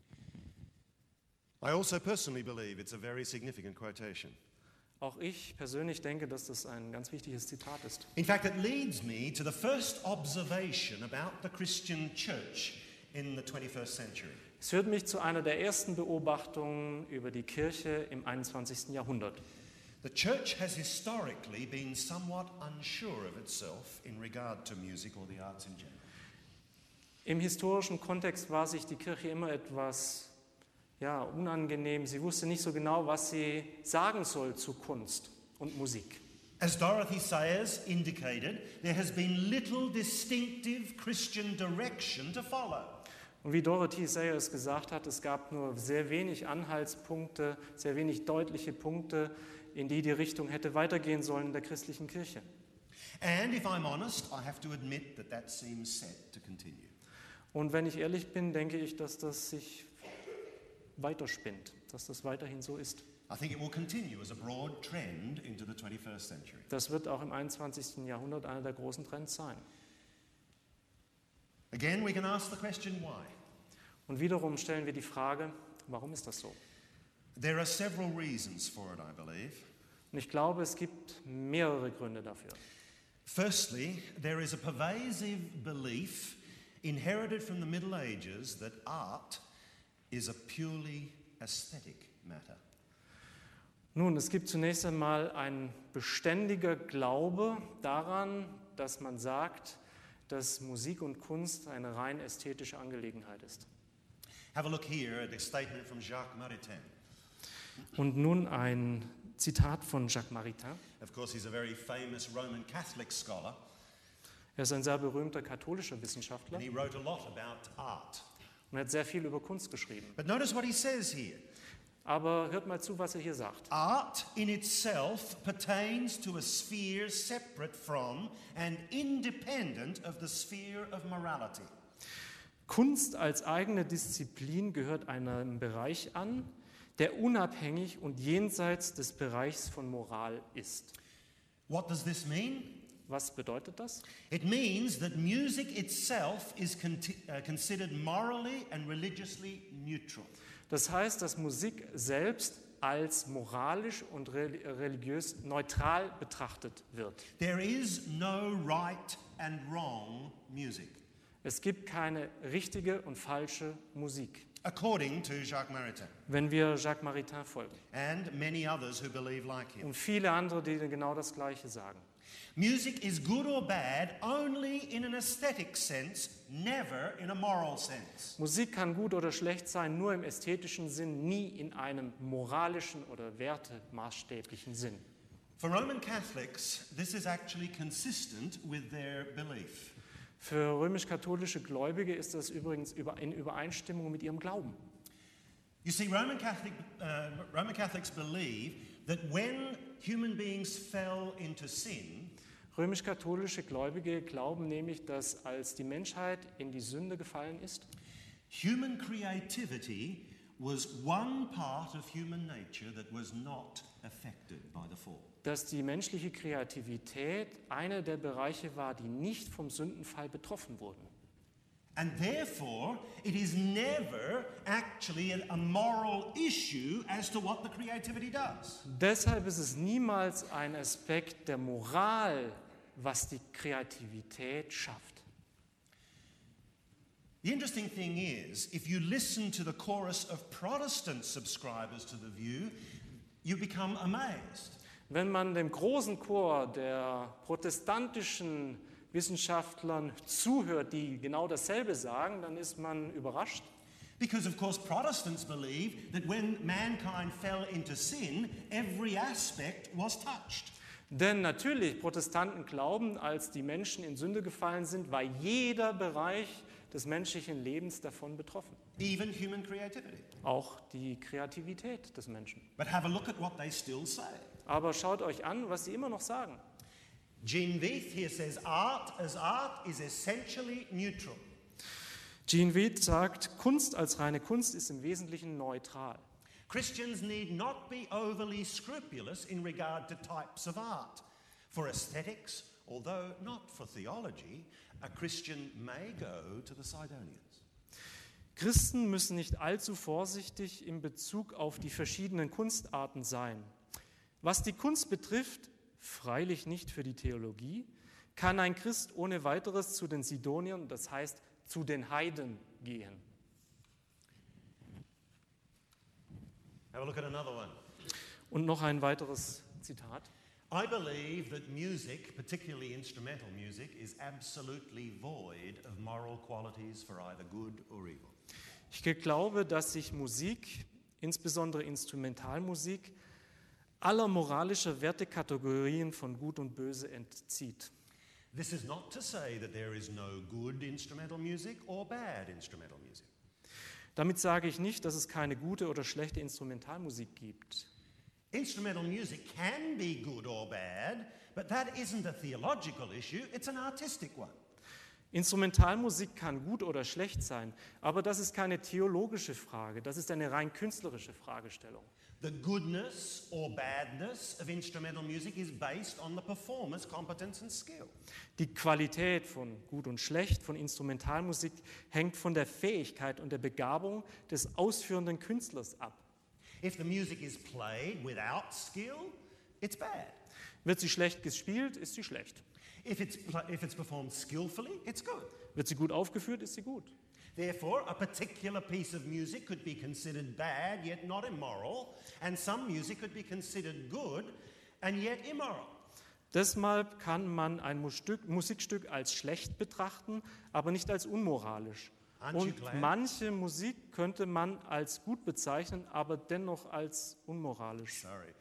I also personally believe it's a very significant quotation. Auch ich persönlich denke, dass das ein ganz wichtiges Zitat ist. In fact, it leads me to the first observation about the Christian church in the twenty-first century. Es führt mich zu einer der ersten Beobachtungen über die Kirche im einundzwanzigsten Jahrhundert. The church has historically been somewhat unsure of itself in regard to music or the arts in general. Im historischen Kontext war sich die Kirche immer etwas ja, unangenehm. Sie wusste nicht so genau, was sie sagen soll zu Kunst und Musik. As Dorothy Sayers indicated, there has been little distinctive Christian direction to follow. Und wie Dorothy Sayers gesagt hat, es gab nur sehr wenig Anhaltspunkte, sehr wenig deutliche Punkte, in die die Richtung hätte weitergehen sollen in der christlichen Kirche. And if I'm honest, I have to admit that that seems set to continue. Und wenn ich ehrlich bin, denke ich, dass das sich weiterspinnt, dass das weiterhin so ist. I think it will continue as a broad trend into the twenty-first century. Das wird auch im einundzwanzigsten Jahrhundert einer der großen Trends sein. Again, we can ask the question why. Und wiederum stellen wir die Frage, warum ist das so? There are several reasons for it, I believe. Und ich glaube, es gibt mehrere Gründe dafür. Firstly, there is a pervasive belief inherited from the Middle Ages that art is a purely aesthetic matter. Nun, es gibt zunächst einmal ein beständiger Glaube daran, dass man sagt, dass Musik und Kunst eine rein ästhetische Angelegenheit ist. Have a look here at a statement from Jacques Maritain. Und nun ein Zitat von Jacques Maritain. Of course, he's a very famous Roman Catholic scholar, Er ist ein sehr berühmter katholischer Wissenschaftler and he wrote a lot about art. und hat sehr viel über Kunst geschrieben. But notice what he says here. Aber hört mal zu, was er hier sagt. Art in itself pertains to a sphere separate from and independent of the sphere of morality. Kunst als eigene Disziplin gehört einem Bereich an, der unabhängig und jenseits des Bereichs von Moral ist. What does this mean? Was bedeutet das? It means that music itself is conti- uh, considered morally and religiously neutral. Das heißt, dass Musik selbst als moralisch und reli- religiös neutral betrachtet wird. There is no right and wrong music, Es gibt keine richtige und falsche Musik, according to Jacques Maritain wenn wir Jacques Maritain folgen. and many others who believe like him. Und viele andere, die genau das Gleiche sagen. Music is good or bad only in an aesthetic sense, never in a moral sense. Musik kann gut oder schlecht sein, nur im ästhetischen Sinn, nie in einem moralischen oder wertemaßstäblichen Sinn. For Roman Catholics, this is actually consistent with their belief. Für römisch-katholische Gläubige ist das übrigens über- in Übereinstimmung mit ihrem Glauben. You see, Roman, Catholic, uh, Roman Catholics believe that when human beings fell into sin, Römisch-katholische Gläubige glauben nämlich, dass als die Menschheit in die Sünde gefallen ist, human creativity was one part of human nature that was not affected by the fall. dass die menschliche Kreativität einer der Bereiche war, die nicht vom Sündenfall betroffen wurden. And therefore, it is never actually a moral issue as to what the creativity does. Deshalb ist es niemals ein Aspekt der Moral, was die Kreativität schafft. The interesting thing is, if you listen to the chorus of Protestant subscribers to the view, you become amazed. Wenn man dem großen Chor der protestantischen Wissenschaftlern zuhört, die genau dasselbe sagen, dann ist man überrascht. Because, of course, Protestants believe that when mankind fell into sin, every aspect was touched. Denn natürlich, Protestanten glauben, als die Menschen in Sünde gefallen sind, war jeder Bereich des menschlichen Lebens davon betroffen. Even human creativity. Auch die Kreativität des Menschen. But have a look at what they still say. Aber schaut euch an, was sie immer noch sagen. Jean Veith here says, art as art is essentially neutral. Jean Veith sagt, Kunst als reine Kunst ist im Wesentlichen neutral. Christians need not be overly scrupulous in regard to types of art. For aesthetics, although not for theology, a Christian may go to the Sidonians. Christen müssen nicht allzu vorsichtig in Bezug auf die verschiedenen Kunstarten sein. Was die Kunst betrifft, freilich nicht für die Theologie, kann ein Christ ohne weiteres zu den Sidoniern, das heißt zu den Heiden, gehen. Have a look at another one. Und noch ein weiteres Zitat. I believe that music, particularly instrumental music, is absolutely void of moral qualities for either good or evil. Ich glaube, dass sich Musik, insbesondere Instrumentalmusik, aller moralischer Wertekategorien von Gut und Böse entzieht. This is not to say that there is no good instrumental music or bad instrumental music. Damit sage ich nicht, dass es keine gute oder schlechte Instrumentalmusik gibt. Instrumental music can be good or bad, but that isn't a theological issue, it's an artistic one. Instrumentalmusik kann gut oder schlecht sein, aber das ist keine theologische Frage, das ist eine rein künstlerische Fragestellung. The goodness or badness of instrumental music is based on the performer's competence and skill. Die Qualität von gut und schlecht, von Instrumentalmusik, hängt von der Fähigkeit und der Begabung des ausführenden Künstlers ab. If the music is played without skill, it's bad. Wird sie schlecht gespielt, ist sie schlecht. If it's, pl- if it's performed skillfully, it's good. Wird sie gut aufgeführt, ist sie gut. Therefore, a particular piece of music could be considered bad, yet not immoral, and some music could be considered good, and yet immoral. Deshalb kann man ein Musikstück, Musikstück als schlecht betrachten, aber nicht als unmoralisch. Aren't you Und glad? manche Musik könnte man als gut bezeichnen, aber dennoch als unmoralisch. Sorry.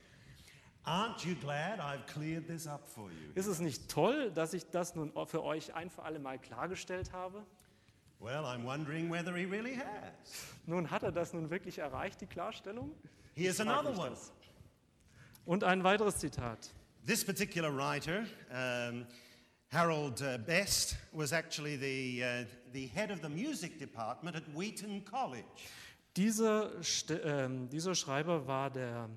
Aren't you glad I've cleared this up for you? Ist es nicht toll, dass ich das nun für euch ein für alle Mal klargestellt habe? Well, I'm wondering whether he really has. Nun hat er das nun wirklich erreicht, die Klarstellung? Here's Ich frag another mich one. das. Und ein weiteres Zitat. This particular writer, um, Harold uh, Best, was actually the, uh, the head of the music department at Wheaton College. Dieser, St- ähm, dieser Schreiber war der,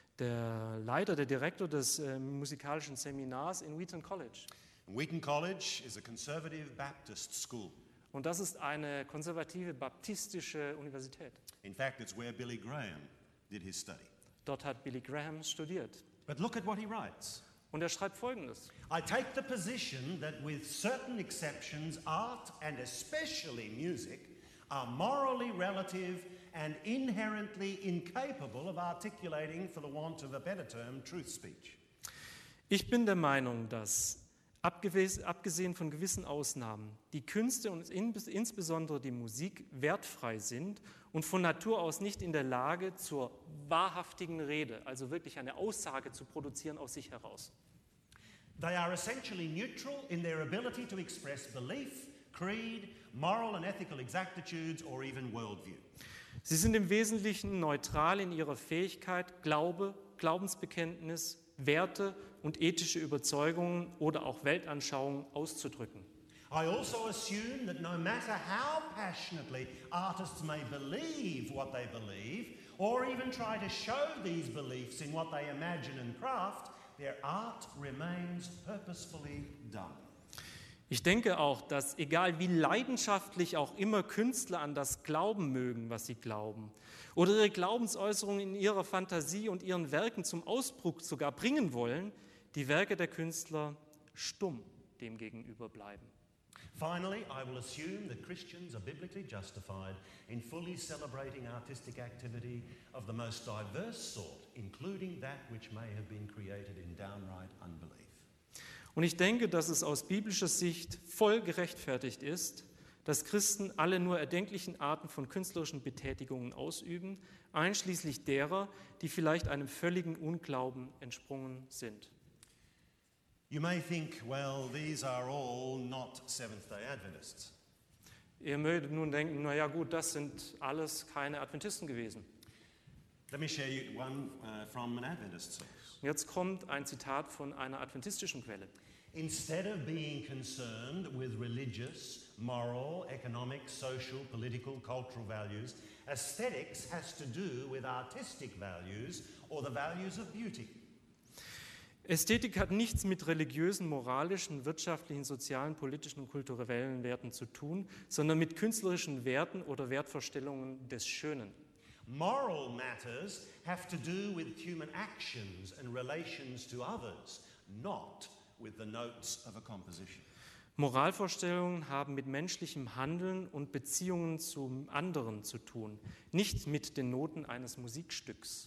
der Leiter, der Direktor des äh, musikalischen Seminars in Wheaton College. Wheaton College is a conservative Baptist school. Und das ist eine konservative baptistische Universität. In fact, it's where Billy Graham did his study. Dort hat Billy Graham studiert. But look at what he writes. Und er schreibt Folgendes. I take the position that with certain exceptions, art and especially music are morally relative and inherently incapable of articulating, for the want of a better term, truth speech. Ich bin der Meinung, dass abgewies- abgesehen von gewissen Ausnahmen die Künste und in- insbesondere die Musik wertfrei sind und von Natur aus nicht in der Lage zur wahrhaftigen Rede, also wirklich eine Aussage zu produzieren aus sich heraus. They are essentially neutral in their ability to express belief, creed, moral and ethical exactitudes, or even worldview. Sie sind im Wesentlichen neutral in ihrer Fähigkeit, Glaube, Glaubensbekenntnis, Werte und ethische Überzeugungen oder auch Weltanschauungen auszudrücken. I also assume that no matter how passionately artists may believe what they believe, or even try to show these beliefs in what they imagine and craft, their art remains purposefully done. Ich denke auch, dass egal wie leidenschaftlich auch immer Künstler an das glauben mögen, was sie glauben, oder ihre Glaubensäußerungen in ihrer Fantasie und ihren Werken zum Ausdruck sogar bringen wollen, die Werke der Künstler stumm dem gegenüber bleiben. Finally, I will assume that Christians are biblically justified in fully celebrating artistic activity of the most diverse sort, including that which may have been created in downright unbelief. Und ich denke, dass es aus biblischer Sicht voll gerechtfertigt ist, dass Christen alle nur erdenklichen Arten von künstlerischen Betätigungen ausüben, einschließlich derer, die vielleicht einem völligen Unglauben entsprungen sind. You may think, well, these are all not Seventh-day Adventists. Ihr mögt nun denken, naja gut, das sind alles keine Adventisten gewesen. Let me share you one uh, from an Adventist source. Und jetzt kommt ein Zitat von einer adventistischen Quelle. Instead of being concerned with religious, moral, economic, social, political, cultural values, aesthetics has to do with artistic values or the values of beauty. Ästhetik hat nichts mit religiösen, moralischen, wirtschaftlichen, sozialen, politischen und kulturellen Werten zu tun, sondern mit künstlerischen Werten oder Wertvorstellungen des Schönen. Moral matters have to do with human actions and relations to others, not with the notes of a composition. Moralvorstellungen haben mit menschlichem Handeln und Beziehungen zu anderen zu tun, nicht mit den Noten eines Musikstücks.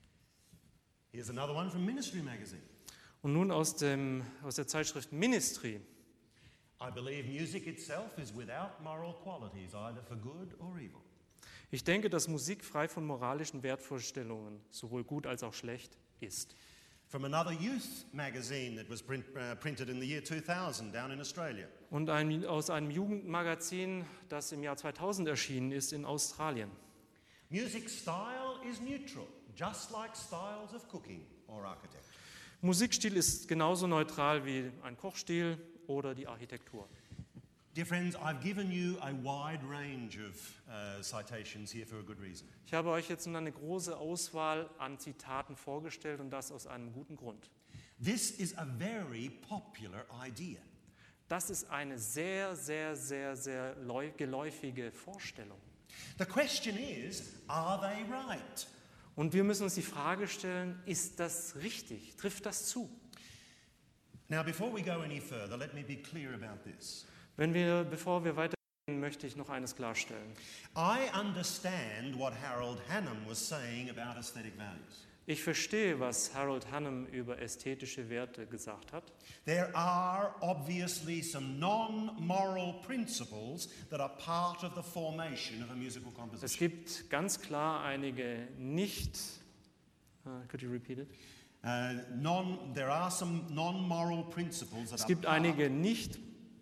Here's another one from Ministry Magazine. Und nun aus, dem, aus der Zeitschrift Ministry. I believe music itself is without moral qualities, either for good or evil. Ich denke, dass Musik frei von moralischen Wertvorstellungen, sowohl gut als auch schlecht, ist. From another youth magazine that was print, uh, printed in the year two thousand down in Australia. Und ein, aus einem Jugendmagazin, das im Jahr zweitausend erschienen ist in Australien. Music style is neutral, just like styles of cooking or architecture. Musikstil ist genauso neutral wie ein Kochstil oder die Architektur. Dear friends, I've given you a wide range of uh, citations here for a good reason. Ich habe euch jetzt nun eine große Auswahl an Zitaten vorgestellt und das aus einem guten Grund. This is a very popular idea. Das ist eine sehr, sehr, sehr, sehr läu- geläufige Vorstellung. The question is, are they right? Und wir müssen uns die Frage stellen, ist das richtig? Trifft das zu? Now, before we go any further, let me be clear about this. Wenn wir, bevor wir weiter möchte ich noch eines klarstellen. I understand what Harold Hannam was saying about aesthetic values. Ich verstehe, was Harold Hannam über ästhetische Werte gesagt hat. There are obviously some non-moral principles that are part of the formation of a musical Es composition. gibt ganz klar einige nicht, uh, could you repeat it? Uh, non, there are some non-moral principles that Es are gibt part, einige nicht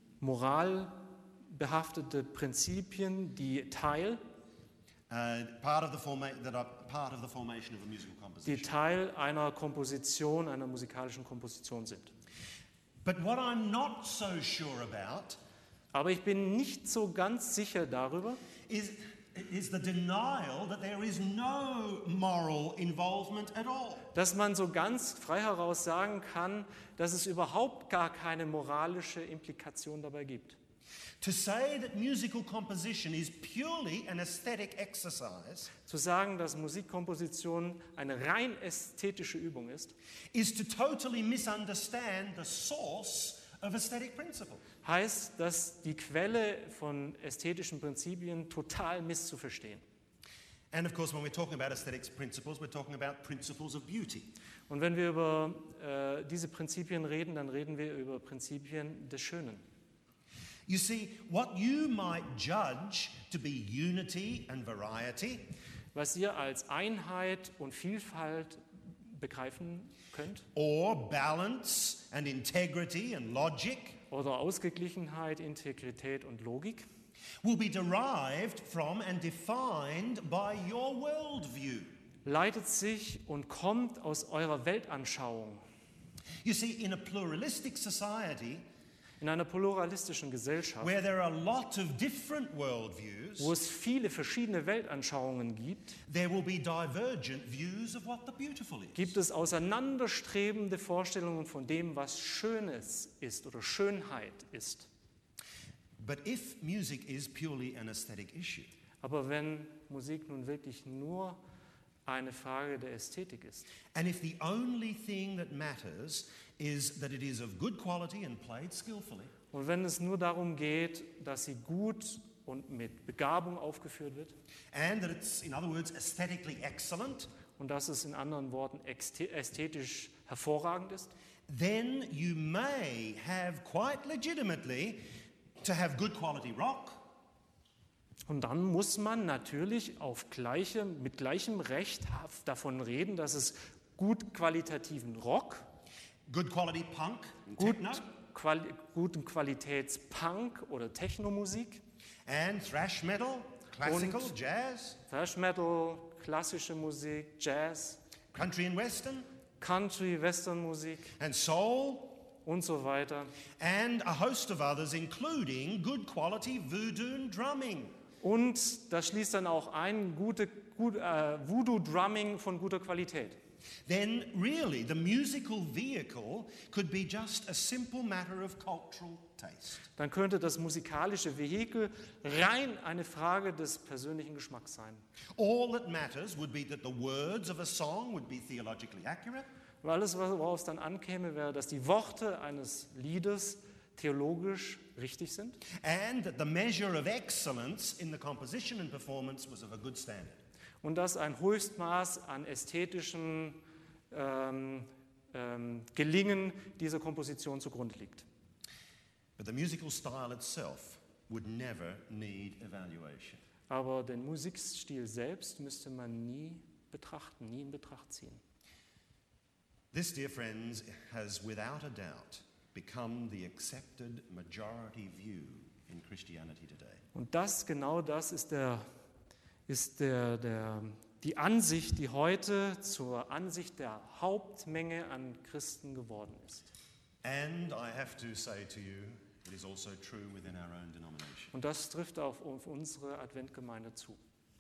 moralbehaftete Prinzipien, die Teil, uh, part of the forma- that are part of the formation of a musical die composition. Teil einer Komposition, einer musikalischen Komposition sind. But what I'm not so sure about Aber ich bin nicht so ganz sicher darüber, is, is the denial that there is no moral involvement at all. dass man so ganz frei heraus sagen kann, dass es überhaupt gar keine moralische Implikation dabei gibt. To say that musical composition is purely an aesthetic exercise Zu sagen, dass Musikkomposition eine rein ästhetische Übung ist, is to totally misunderstand the source of aesthetic principle. heißt, dass die Quelle von ästhetischen Prinzipien total misszuverstehen. And of course, when we're talking about aesthetics principles, we're talking about principles of beauty. Und wenn wir über äh, diese Prinzipien reden, dann reden wir über Prinzipien des Schönen. You see, what you might judge to be unity and variety Was ihr als Einheit und Vielfalt begreifen könnt, or balance and integrity and logic oder Ausgeglichenheit, Integrität und Logik, will be derived from and defined by your worldview. leitet sich und kommt aus eurer Weltanschauung. You see, in a pluralistic society In einer pluralistischen Gesellschaft, where there are a lot of different worldviews, wo es viele verschiedene Weltanschauungen gibt, there will be divergent views of what the beautiful is. gibt es auseinanderstrebende Vorstellungen von dem, was Schönes ist oder Schönheit ist. But if music is purely an aesthetic issue, Aber wenn Musik nun wirklich nur eine Frage der Ästhetik ist and if the only thing that matters is that it is of good quality and played skillfully, und wenn es nur darum geht, dass sie gut und mit Begabung aufgeführt wird and that it's, in other words, aesthetically excellent, und dass es in anderen Worten ästhe- ästhetisch hervorragend ist, then you may have quite legitimately to have good quality rock, und dann muss man natürlich auf gleiche, mit gleichem Recht davon reden, dass es gut qualitativen Rock, good quality punk and gut, techno, Quali guten Qualitätspunk oder Technomusik, and thrash metal, classical, Und- jazz, Thrash Metal, klassische Musik, Jazz, country and western, Country, Westernmusik and soul, und so weiter. and a host of others, including good quality voodoo and drumming. Und das schließt dann auch ein gute, gut, äh, Voodoo-Drumming von guter Qualität. Then really the musical vehicle could be just a simple matter of cultural taste. Dann könnte das musikalische Vehikel rein eine Frage des persönlichen Geschmacks sein. All that matters would be that the words of a song would be theologically accurate, Und alles, woraus es dann ankäme, wäre, dass die Worte eines Liedes theologisch richtig sind and that the measure of excellence in the composition and performance was of a good standard. und dass ein Höchstmaß an ästhetischem ähm, ähm, Gelingen dieser Komposition zugrunde liegt. But the musical style itself would never need evaluation. Aber den Musikstil selbst müsste man nie betrachten, nie in Betracht ziehen. This, dear friends, has without a doubt become the accepted majority view in Christianity today. Und das, genau das ist, der, ist der, der, die Ansicht, die heute zur Ansicht der Hauptmenge an Christen geworden ist. And I have to say to you, it is also true within our own denomination. Und das trifft auch auf unsere Adventgemeinde zu.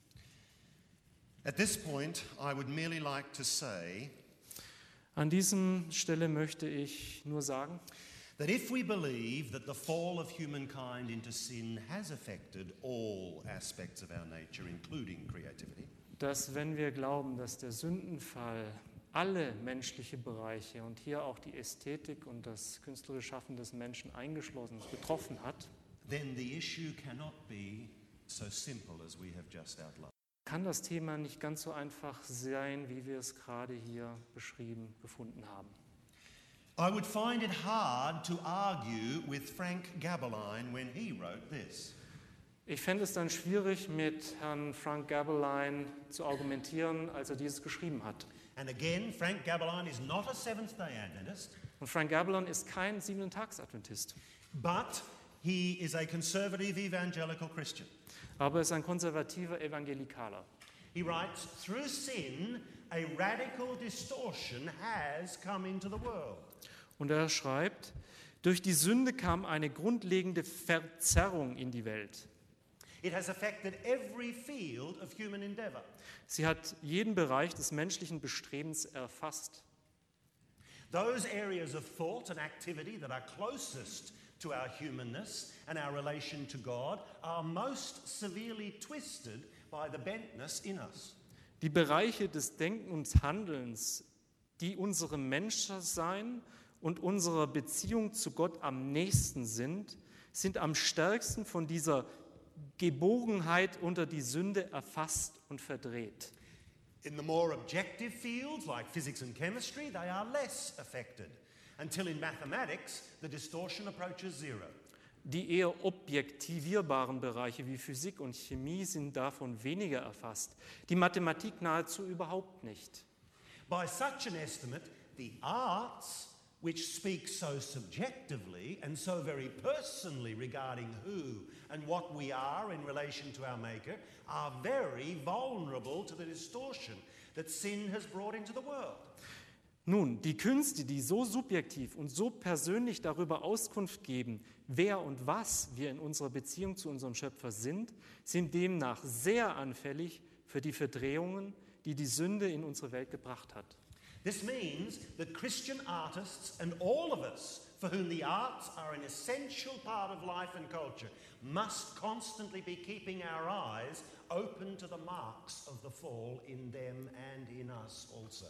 At this point, I would merely like to say An dieser Stelle möchte ich nur sagen, that if we believe that the fall of humankind into sin has affected all aspects of our nature, including creativity, dass wenn wir glauben, dass der Sündenfall alle menschliche Bereiche und hier auch die Ästhetik und das künstlerische Schaffen des Menschen eingeschlossen betroffen hat, then the issue cannot be so simple as we have just outlined. Kann das Thema nicht ganz so einfach sein, wie wir es gerade hier beschrieben gefunden haben. I would find it hard to argue with Frank Gaberlein when he wrote this. Ich fände es dann schwierig, mit Herrn Frank Gaberlein zu argumentieren, als er dieses geschrieben hat. And again, Frank Gaberlein is not a Seventh-day Adventist, Und Frank Gaberlein ist kein Siebenten-Tags-Adventist, but he is a conservative evangelical Christian. aber er ist ein konservativer Evangelikaler. He writes, through sin, a radical distortion has come into the world. Und er schreibt, durch die Sünde kam eine grundlegende Verzerrung in die Welt. It has affected every field of human endeavor. Sie hat jeden Bereich des menschlichen Bestrebens erfasst. Those areas of thought and activity that are closest to our humanness and our relation to God are most severely twisted by the bentness in us. Die Bereiche des Denkens und Handelns, die unserem Menschsein und unserer Beziehung zu Gott am nächsten sind, sind am stärksten von dieser Gebogenheit unter die Sünde erfasst und verdreht. In the more objective fields like physics and chemistry, they are less affected, until in mathematics the distortion approaches zero. Die eher objektivierbaren Bereiche wie Physik und Chemie sind davon weniger erfasst, die Mathematik nahezu überhaupt nicht. By such an estimate, the arts, which speak so subjectively and so very personally regarding who and what we are in relation to our Maker, are very vulnerable to the distortion that sin has brought into the world. Nun, die Künste, die so subjektiv und so persönlich darüber Auskunft geben, wer und was wir in unserer Beziehung zu unserem Schöpfer sind, sind demnach sehr anfällig für die Verdrehungen, die die Sünde in unsere Welt gebracht hat. This means that Christian artists and all of us, for whom the arts are an essential part of life and culture, must constantly be keeping our eyes open to the marks of the fall in them and in us also.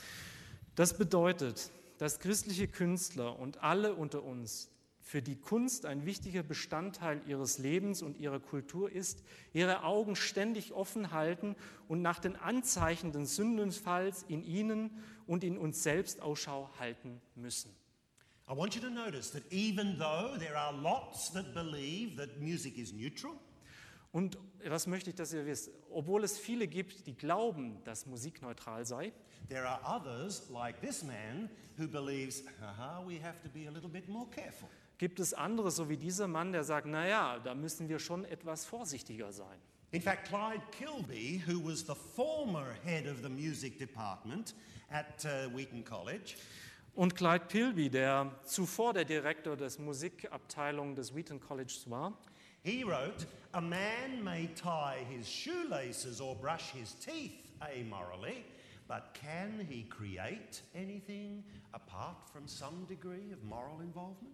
Das bedeutet, dass christliche Künstler und alle unter uns, für die Kunst ein wichtiger Bestandteil ihres Lebens und ihrer Kultur ist, ihre Augen ständig offen halten und nach den Anzeichen des Sündenfalls in ihnen und in uns selbst Ausschau halten müssen. I want you to notice that even though there are lots that believe that music is neutral, Und was möchte ich, dass ihr wisst? Obwohl es viele gibt, die glauben, dass Musik neutral sei, there are others, like this man, who believes, haha, we have to be a little bit more careful. gibt es andere, so wie dieser Mann, der sagt, naja, da müssen wir schon etwas vorsichtiger sein. In fact, Clyde Kilby, who was the former head of the music department at uh, Wheaton College, Und Clyde Pilby, der zuvor der Direktor des Musikabteilung des Wheaton Colleges war, he wrote, a man may tie his shoelaces or brush his teeth amorally, but can he create anything apart from some degree of moral involvement?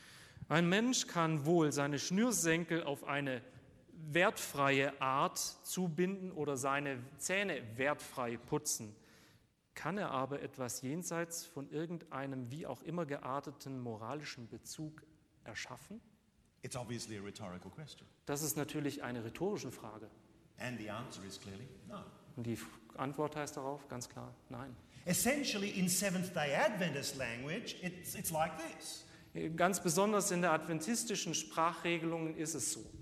ein Mensch kann wohl seine Schnürsenkel auf eine wertfreie Art zubinden oder seine Zähne wertfrei putzen. Kann er aber etwas jenseits von irgendeinem wie auch immer gearteten moralischen Bezug erschaffen? It's obviously a rhetorical question. Das ist natürlich eine rhetorische Frage. And the answer is clearly no. Und die Antwort heißt darauf ganz klar, nein. Essentially, in Seventh-day Adventist language, it's, it's like this. Ganz besonders in der adventistischen Sprachregelung ist es so.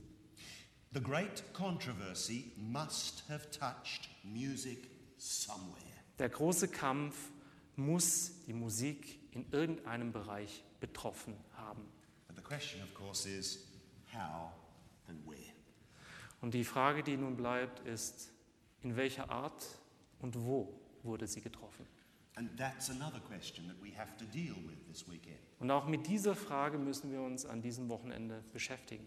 The great controversy must have touched music somewhere. Der große Kampf muss die Musik in irgendeinem Bereich betroffen haben. But the question, of course, is how and where. Und die Frage, die nun bleibt, ist, in welcher Art und wo wurde sie getroffen? And that's another question that we have to deal with this weekend. Und auch mit dieser Frage müssen wir uns an diesem Wochenende beschäftigen.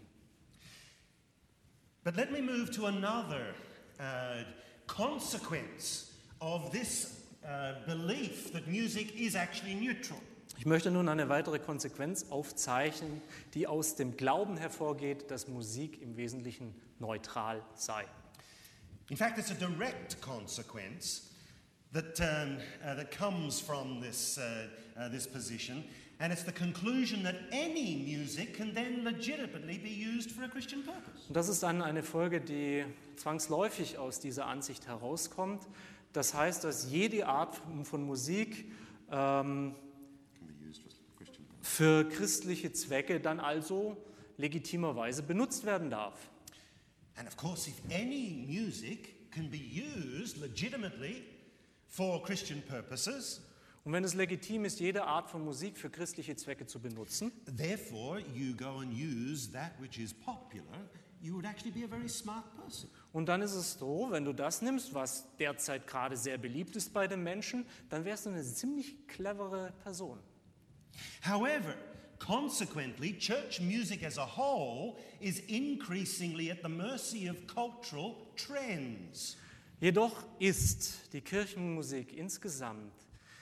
But let me move to another uh, consequence of this uh, belief that music is actually neutral. Ich möchte nun eine weitere Konsequenz aufzeichnen, die aus dem Glauben hervorgeht, dass Musik im Wesentlichen neutral sei. In fact, it's a direct consequence that, um, uh, that comes from this, uh, uh, this position, And it's the conclusion that any music can then legitimately be used for a Christian purpose. Und das ist dann eine Folge, die zwangsläufig aus dieser Ansicht herauskommt. Das heißt, dass jede Art von Musik ähm, Can be used for Christian purpose. für christliche Zwecke dann also legitimerweise benutzt werden darf. And of course, if any music can be used legitimately for Christian purposes, Und wenn es legitim ist, jede Art von Musik für christliche Zwecke zu benutzen, therefore you go and use that which is popular, you would actually be a very smart person. und dann ist es so, wenn du das nimmst, was derzeit gerade sehr beliebt ist bei den Menschen, dann wärst du eine ziemlich clevere Person. However, consequently, church music as a whole is increasingly at the mercy of cultural trends. Jedoch ist die Kirchenmusik insgesamt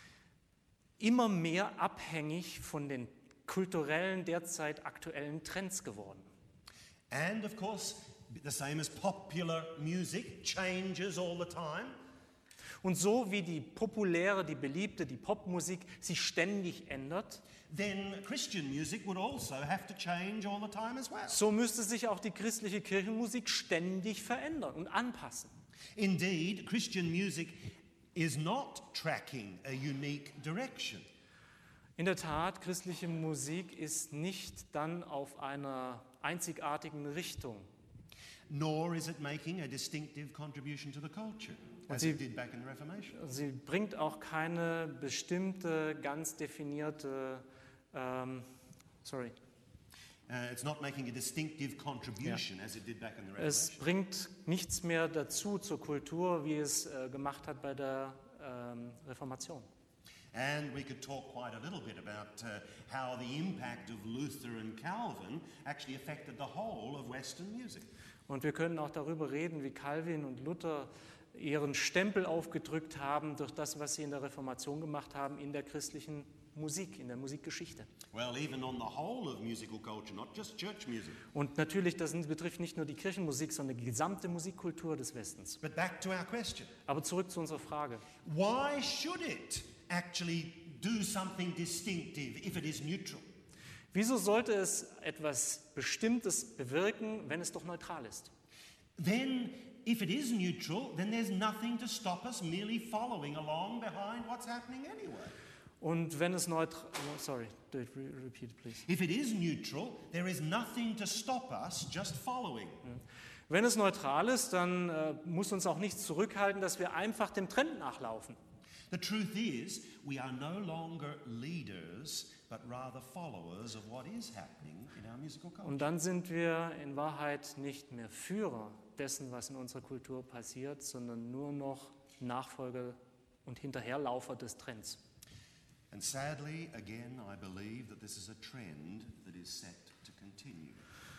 immer mehr abhängig von den kulturellen, derzeit aktuellen Trends geworden. And of course, the same as popular music changes all the time. Und so wie die populäre, die beliebte, die Popmusik sich ständig ändert, Then Christian music would also have to change all the time as well. so müsste sich auch die christliche Kirchenmusik ständig verändern und anpassen. Indeed, Christian music is not tracking a unique direction. In der Tat, christliche Musik ist nicht dann auf einer einzigartigen Richtung. Nor is it making a distinctive contribution to the culture, as sie- it did back in the Reformation. Sie bringt auch keine bestimmte, ganz definierte, ähm, sorry, Uh, it's not making a distinctive contribution as it did back in the es Reformation. bringt nichts mehr dazu zur Kultur, wie es äh, gemacht hat bei der ähm, Reformation. And we could talk quite a little bit about uh, how the impact of Luther and Calvin actually affected the whole of Western music. Und wir können auch darüber reden, wie Calvin und Luther ihren Stempel aufgedrückt haben durch das, was sie in der Reformation gemacht haben, in der christlichen Musik, in der Musikgeschichte. Well, even on the whole of musical culture, not just church music. Und natürlich, das betrifft nicht nur die Kirchenmusik, sondern die gesamte Musikkultur des Westens. But back to our question. Aber zurück zu unserer Frage. Why should it actually do something distinctive if it is neutral? Wieso sollte es etwas Bestimmtes bewirken, wenn es doch neutral ist? Then, if it is neutral, then there's nothing to stop us merely following along behind what's happening anyway. Und wenn es neutral... Oh, sorry, do it, re repeat it, please. If it is neutral, there is nothing to stop us just following. Wenn es neutral ist, dann äh, muss uns auch nichts zurückhalten, dass wir einfach dem Trend nachlaufen. The truth is, we are no longer leaders, but rather followers of what is happening in our musical culture. Und dann sind wir in Wahrheit nicht mehr Führer dessen, was in unserer Kultur passiert, sondern nur noch Nachfolger und Hinterherlaufer des Trends. And sadly, again, I believe that this is a trend that is set to continue.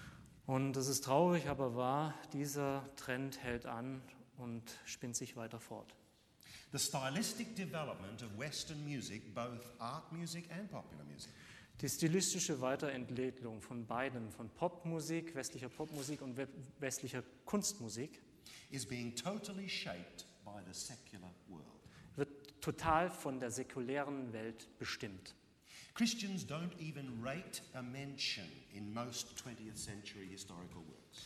Und es ist traurig, aber wahr, dieser Trend hält an und spinnt sich weiter fort. The stylistic development of Western music, both art music and popular music, Die stilistische Weiterentwicklung von beiden, von Popmusik, westlicher Popmusik und we- westlicher Kunstmusik, is being totally shaped by the secular world. wird total von der säkulären Welt bestimmt. Christians don't even rate a mention in most twentieth century historical works.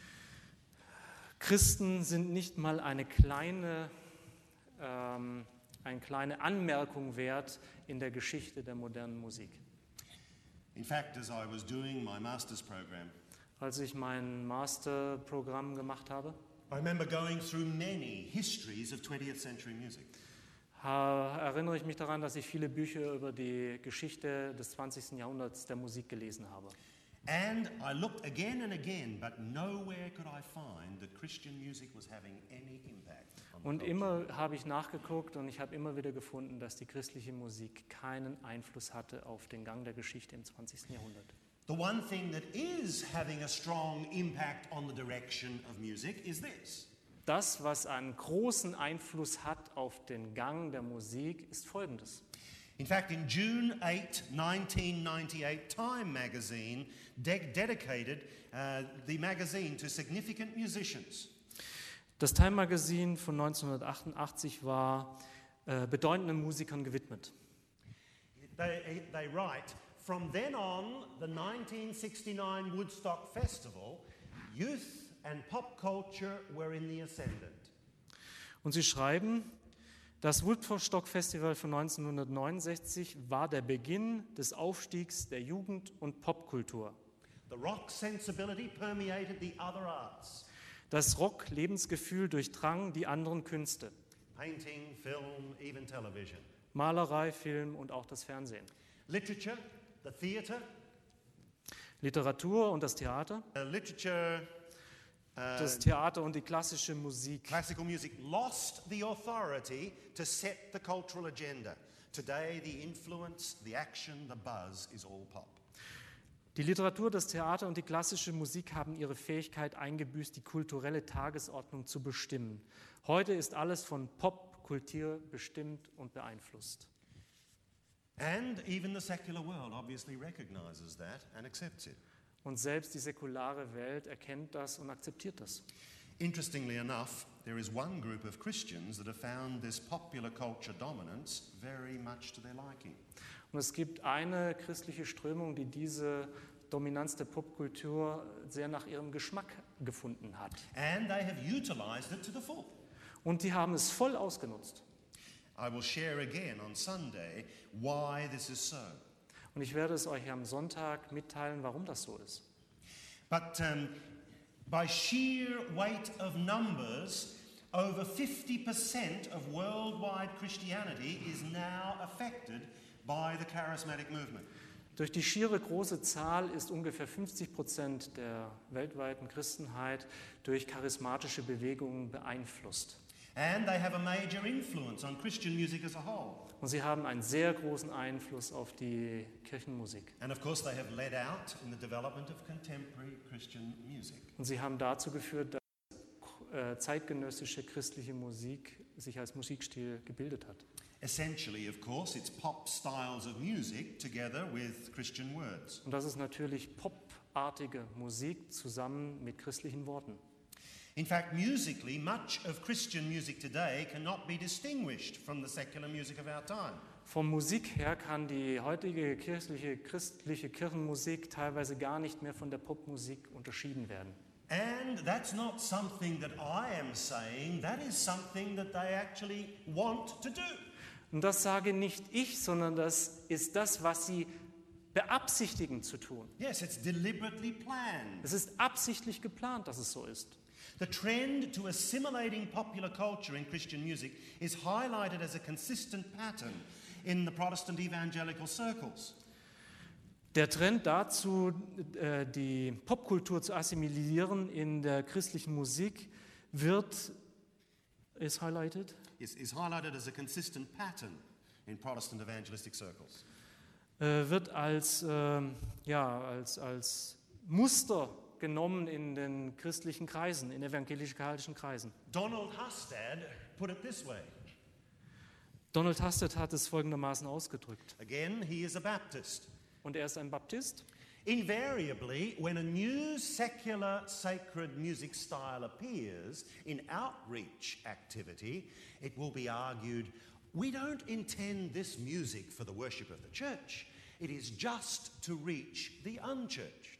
Christen sind nicht mal eine kleine, ähm, eine kleine Anmerkung wert in der Geschichte der modernen Musik. In fact, as I was doing my master's program, Als ich mein Masterprogramm gemacht habe, I remember going through many histories of twentieth century music. ha- erinnere ich mich daran, dass ich viele Bücher über die Geschichte des zwanzigsten Jahrhunderts der Musik gelesen habe. And I looked again and again, but nowhere could I find that Christian music was having any impact on the Und culture. immer habe ich nachgeguckt und ich habe immer wieder gefunden, dass die christliche Musik keinen Einfluss hatte auf den Gang der Geschichte im zwanzigsten Jahrhundert. The one thing that is having a strong impact on the direction of music is this. Das, was einen großen Einfluss hat auf den Gang der Musik, ist Folgendes. In fact, in June eighth, nineteen ninety-eight, Time magazine de- dedicated uh, the magazine to significant musicians. Das Time Magazine von neunzehnhundertachtundachtzig war äh, bedeutenden Musikern gewidmet. They, they write, from then on, the nineteen sixty-nine Woodstock Festival, youth and pop culture were in the ascendant. Und sie schreiben, das Woodstock Festival von neunzehnhundertneunundsechzig war der Beginn des Aufstiegs der Jugend- und Popkultur. The rock sensibility permeated the other arts. Das Rock-Lebensgefühl durchdrang die anderen Künste. Painting, film, even television. Malerei, Film und auch das Fernsehen. Literature, the theatre. Literatur und das Theater. Uh, literature, uh, Das Theater und die klassische Musik. classical music lost the authority to set the cultural agenda. Today, the influence, the action, the buzz is all pop. Die Literatur, das Theater und die klassische Musik haben ihre Fähigkeit eingebüßt, die kulturelle Tagesordnung zu bestimmen. Heute ist alles von Popkultur bestimmt und beeinflusst. And even the secular world obviously recognizes that and accepts it. Und selbst die säkulare Welt erkennt das und akzeptiert das. Interestingly enough, there is one group of Christians that have found this popular culture dominance very much to their liking. Und es gibt eine christliche Strömung, die diese Dominanz der Popkultur sehr nach ihrem Geschmack gefunden hat. And they have utilized it to the full. Und die haben es voll ausgenutzt. I will share again on Sunday why this is so. Und ich werde es euch am Sonntag mitteilen, warum das so ist. But um, by sheer weight of numbers, over fifty percent of worldwide Christianity is now affected by the charismatic movement. Durch die schiere große Zahl ist ungefähr fünfzig Prozent der weltweiten Christenheit durch charismatische Bewegungen beeinflusst. And they have a major influence on Christian music as a whole. Und sie haben einen sehr großen Einfluss auf die Kirchenmusik. And of course, they have led out in the development of contemporary Christian music. Und sie haben dazu geführt, dass äh, zeitgenössische christliche Musik sich als Musikstil gebildet hat. Essentially, of course, it's pop styles of music together with Christian words. Und das ist natürlich popartige Musik zusammen mit christlichen Worten. In fact, musically, much of Christian music today cannot be distinguished from the secular music of our time. Von Musik her kann die heutige kirchliche, christliche Kirchenmusik teilweise gar nicht mehr von der Popmusik unterschieden werden. And that's not something that I am saying, that is something that they actually want to do. Und das sage nicht ich, sondern das ist das, was sie beabsichtigen zu tun. Yes, it's deliberately planned. Es ist absichtlich geplant, dass es so ist. The trend to assimilating popular culture in Christian music is highlighted as a consistent pattern in the Protestant evangelical circles. Der Trend dazu, äh, die Popkultur zu assimilieren in der christlichen Musik, wird, ist highlighted, Is, is highlighted as a consistent pattern in Protestant evangelistic circles. äh, wird als, ähm, ja, als, als Muster genommen in den christlichen Kreisen, in evangelisch-katholischen Kreisen. Donald Hustad put it this way. Donald Hustad hat es folgendermaßen ausgedrückt. Again, he is a Baptist. Und er ist ein Baptist. Invariably, when a new secular sacred music style appears in outreach activity, it will be argued, we don't intend this music for the worship of the church. It is just to reach the unchurched.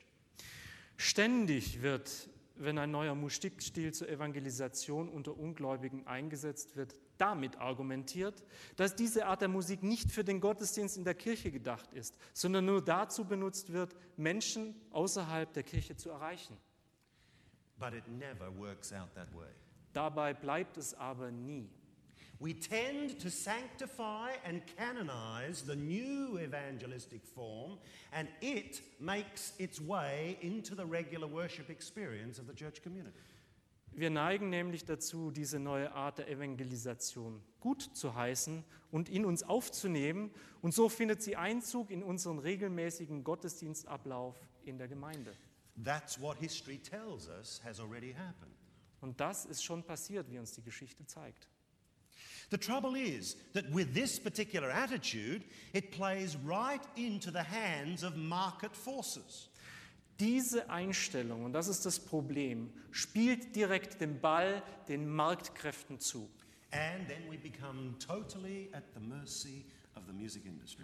Ständig wird, wenn ein neuer Musikstil zur Evangelisation unter Ungläubigen eingesetzt wird, damit argumentiert, dass diese Art der Musik nicht für den Gottesdienst in der Kirche gedacht ist, sondern nur dazu benutzt wird, Menschen außerhalb der Kirche zu erreichen. But it never works out that way. Dabei bleibt es aber nie. We tend to sanctify and canonize the new evangelistic form, and it makes its way into the regular worship experience of the church community. Wir neigen nämlich dazu, diese neue Art der Evangelisation gut zu heißen und in uns aufzunehmen, und so findet sie Einzug in unseren regelmäßigen Gottesdienstablauf in der Gemeinde. That's what history tells us has already happened. Und das ist schon passiert, wie uns die Geschichte zeigt. The trouble is that with this particular attitude, it plays right into the hands of market forces. Diese Einstellung, und das ist das Problem, spielt direkt den Ball den Marktkräften zu. And then we become totally at the mercy of the music industry.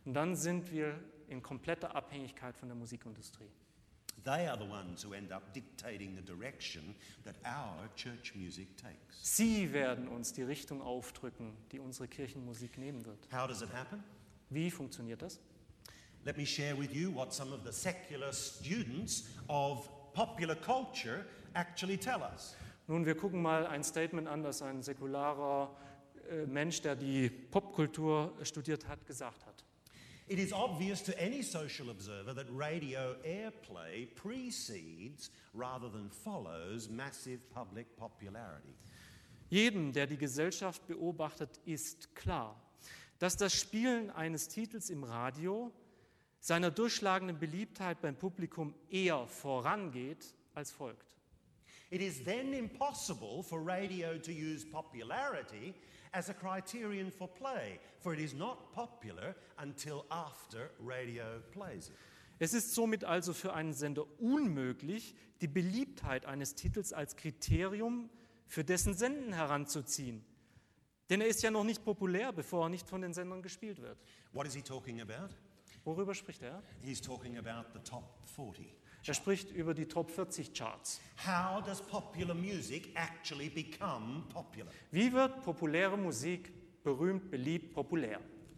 Und dann sind wir in kompletter Abhängigkeit von der Musikindustrie. They are the ones who end up dictating the direction that our church music takes. Sie werden uns die Richtung aufdrücken, die unsere Kirchenmusik nehmen wird. How does it happen? Wie funktioniert das? Let me share with you what some of the secular students of popular culture actually tell us. Nun, wir gucken mal ein Statement an, das ein säkularer äh, Mensch, der die Popkultur studiert hat, gesagt hat. It is obvious to any social observer that radio airplay precedes rather than follows massive public popularity. Jedem, der die Gesellschaft beobachtet, ist klar, dass das Spielen eines Titels im Radio seiner durchschlagenden Beliebtheit beim Publikum eher vorangeht als folgt. It is then impossible for radio to use popularity as a criterion for play, for it is not popular until after radio plays it. Es ist somit also für einen Sender unmöglich, die Beliebtheit eines Titels als Kriterium für dessen Senden heranzuziehen. Denn er ist ja noch nicht populär, bevor er nicht von den Sendern gespielt wird. What is he talking about? Worüber spricht er? He's talking about the top forty. Er spricht über die Top vierzig Charts. How does popular music actually become popular? Wie wird populäre Musik berühmt, beliebt, populär?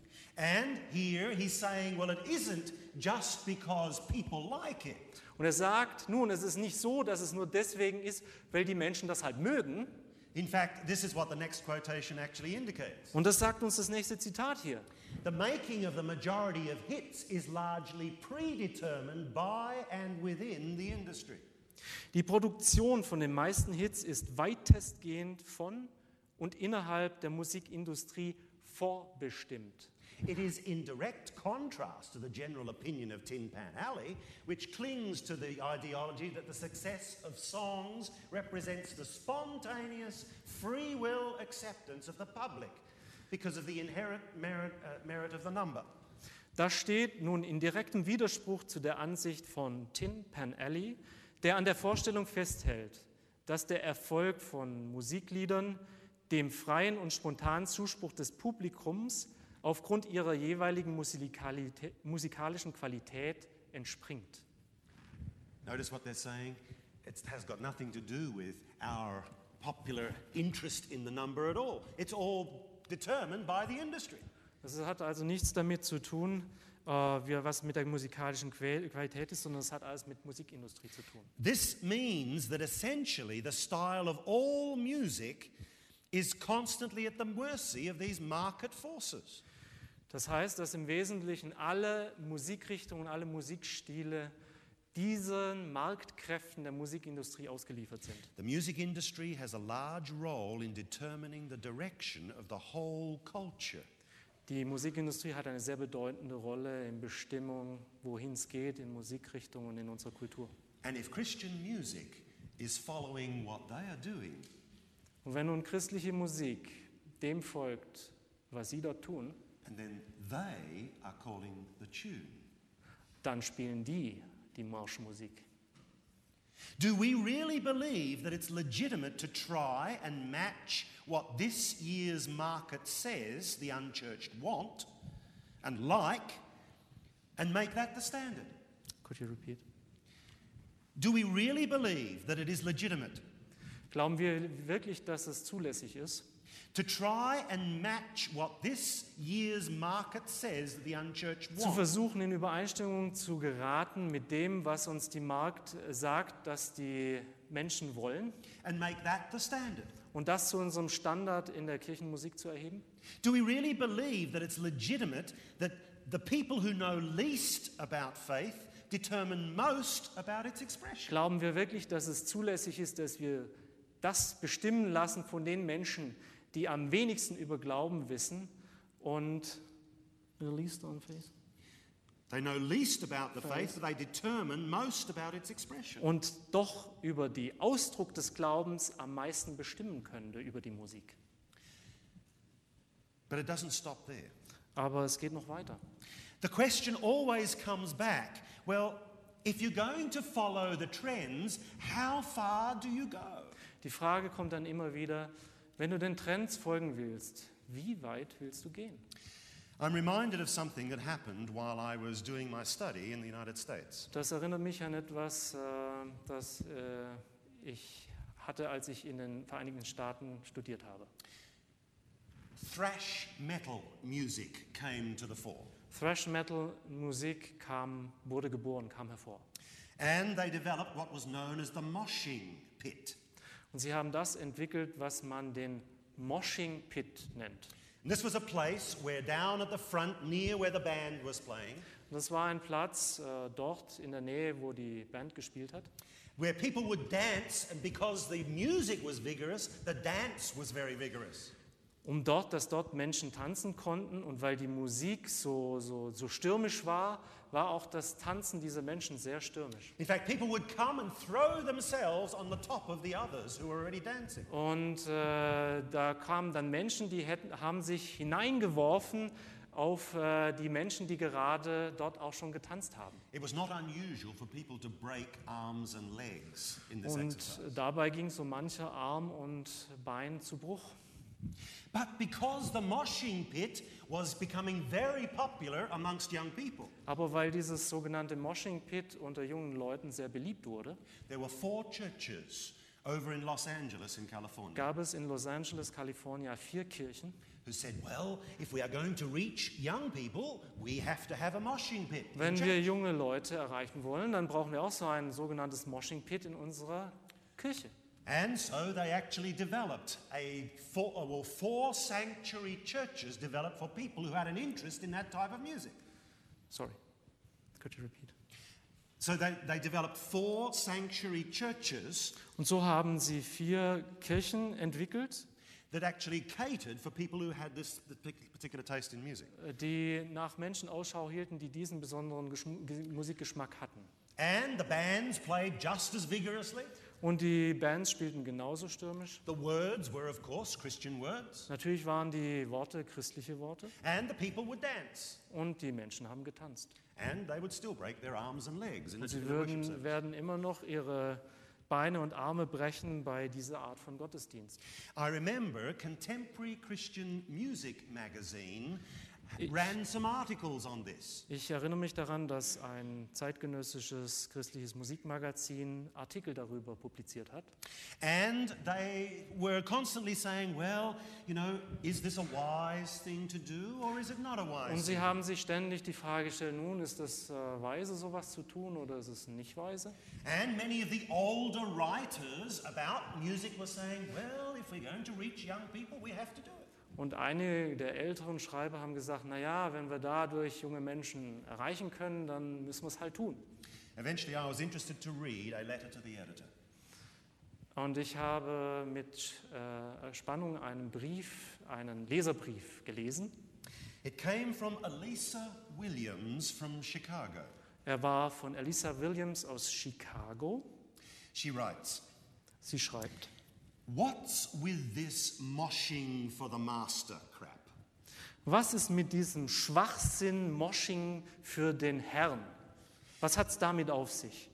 And here he's saying, well, it isn't just because people like it. Und er sagt, nun, es ist nicht so, dass es nur deswegen ist, weil die Menschen das halt mögen. In fact, this is what the next quotation actually indicates. Und das sagt uns das nächste Zitat hier. The making of the majority of hits is largely predetermined by and within the industry. Die Produktion von den meisten Hits ist weitestgehend von und innerhalb der Musikindustrie vorbestimmt. It is in direct contrast to the general opinion of Tin Pan Alley, which clings to the ideology that the success of songs represents the spontaneous, free will acceptance of the public because of the inherent merit, uh, merit of the number. Das steht nun in direktem Widerspruch zu der Ansicht von Tin Pan Alley, der an der Vorstellung festhält, dass der Erfolg von Musikliedern dem freien und spontanen Zuspruch des Publikums aufgrund ihrer jeweiligen musikalischen Qualität entspringt. Notice what they're saying? It has got nothing to do with our popular interest in the number at all. It's all determined by the industry. Das hat also nichts damit zu tun, äh, wie, was mit der musikalischen Qualität ist, sondern es hat alles mit Musikindustrie zu tun. This means that essentially the style of all music is constantly at the mercy of these market forces. Das heißt, dass im Wesentlichen alle Musikrichtungen, alle Musikstile diesen Marktkräften der Musikindustrie ausgeliefert sind. The music industry has a large role in determining the direction of the whole culture. Die Musikindustrie hat eine sehr bedeutende Rolle in Bestimmung, wohin es geht, in Musikrichtungen und in unserer Kultur. And if Christian music is following what they are doing, Und wenn nun christliche Musik dem folgt, was sie dort tun, and then they are calling the tune, dann spielen die die Marschmusik. do we really believe that it's legitimate to try and match what this year's market says the unchurched want and like and make that the standard? Could you repeat? Do we really believe that it is legitimate Glauben wir wirklich, dass es zulässig ist, to try and match what this year's market says the unchurched zu want? versuchen, in Übereinstimmung zu geraten mit dem, was uns die Markt sagt, dass die Menschen wollen, And make that the standard? und das zu unserem Standard in der Kirchenmusik zu erheben? Do we really believe that it's legitimate that the people who know least about faith determine most about its expression? Glauben wir wirklich, dass es zulässig ist, dass wir das bestimmen lassen von den Menschen, die am wenigsten über Glauben wissen und least on faith? They know least about the faith, but they determine most about its expression. Und doch über den Ausdruck des Glaubens am meisten bestimmen können über die Musik. But it doesn't stop there. Aber es geht noch weiter. The question always comes back, well, if you're going to follow the trends, how far do you go? Die Frage kommt dann immer wieder, wenn du den Trends folgen willst, wie weit willst du gehen? I'm reminded of something that happened while I was doing my study in the United States. Das erinnert mich an etwas, äh, das äh, ich hatte, als ich in den Vereinigten Staaten studiert habe. Thrash metal music came to the fore. Thrash Metal Musik kam, wurde geboren, kam hervor. And they developed what was known as the moshing pit. Und sie haben das entwickelt, was man den Moshing Pit nennt. And this was a place where down at the front, near where the band was playing, Und das war ein Platz äh, dort in der Nähe, wo die Band gespielt hat, where people would dance, and because the music was vigorous, the dance was very vigorous. um dort, dass dort Menschen tanzen konnten. Und weil die Musik so, so, so stürmisch war, war auch das Tanzen dieser Menschen sehr stürmisch. In fact, people would come and throw themselves on the top of the others who were already dancing. Und äh, da kamen dann Menschen, die hätten, haben sich hineingeworfen auf äh, die Menschen, die gerade dort auch schon getanzt haben. It was not unusual for people to break arms and legs in this Und exercise. dabei ging so mancher Arm und Bein zu Bruch. But because the moshing pit was becoming very popular amongst young people, Aber weil dieses sogenannte Moshing Pit unter jungen Leuten sehr beliebt wurde, there were four churches over in Los Angeles in California gab es in Los Angeles, Kalifornien, vier Kirchen, who said, well, if we are going to reach young people, we have to have a moshing pit. in wenn church." wir junge Leute erreichen wollen, dann brauchen wir auch so ein sogenanntes Moshing Pit in unserer Kirche. And so they actually developed a four, well, four sanctuary churches developed for people who had an interest in that type of music. Sorry, could you repeat? So they, they developed four sanctuary churches Und so haben sie vier Kirchen entwickelt, that actually catered for people who had this particular taste in music. die nach Menschen Ausschau hielten, die diesen besonderen Geschm- Ge- Musikgeschmack hatten. And the bands played just as vigorously. Und die Bands spielten genauso stürmisch. The words were, of course, Christian words. Natürlich waren die Worte christliche Worte And the people would dance. und die Menschen haben getanzt. And they would still break their arms and legs in a Und sie typical worship würden, service. werden immer noch ihre Beine und Arme brechen bei dieser Art von Gottesdienst. I remember Contemporary Christian Music magazine ran some articles on this. Ich erinnere mich daran, dass ein zeitgenössisches christliches Musikmagazin Artikel darüber publiziert hat. And they were constantly saying, well, you know, is this a wise thing to do or is it not a Und wise sie thing? haben sich ständig die Frage gestellt, nun, ist es äh, weise, sowas zu tun oder ist es nicht weise? And many of the older writers about music were saying, well, if we're going to reach young people, we have to do it. Und einige der älteren Schreiber haben gesagt, naja, wenn wir dadurch junge Menschen erreichen können, dann müssen wir es halt tun. Eventually, I was interested to read a letter to the editor. Und ich habe mit äh, Spannung einen Brief, einen Leserbrief gelesen. It came from Elisa Williams from Chicago. Er war von Elisa Williams aus Chicago. She writes, Sie schreibt, what's with this moshing for the master crap? was ist mit diesem Schwachsinn Moshing für den Herrn? Was hat es damit auf sich?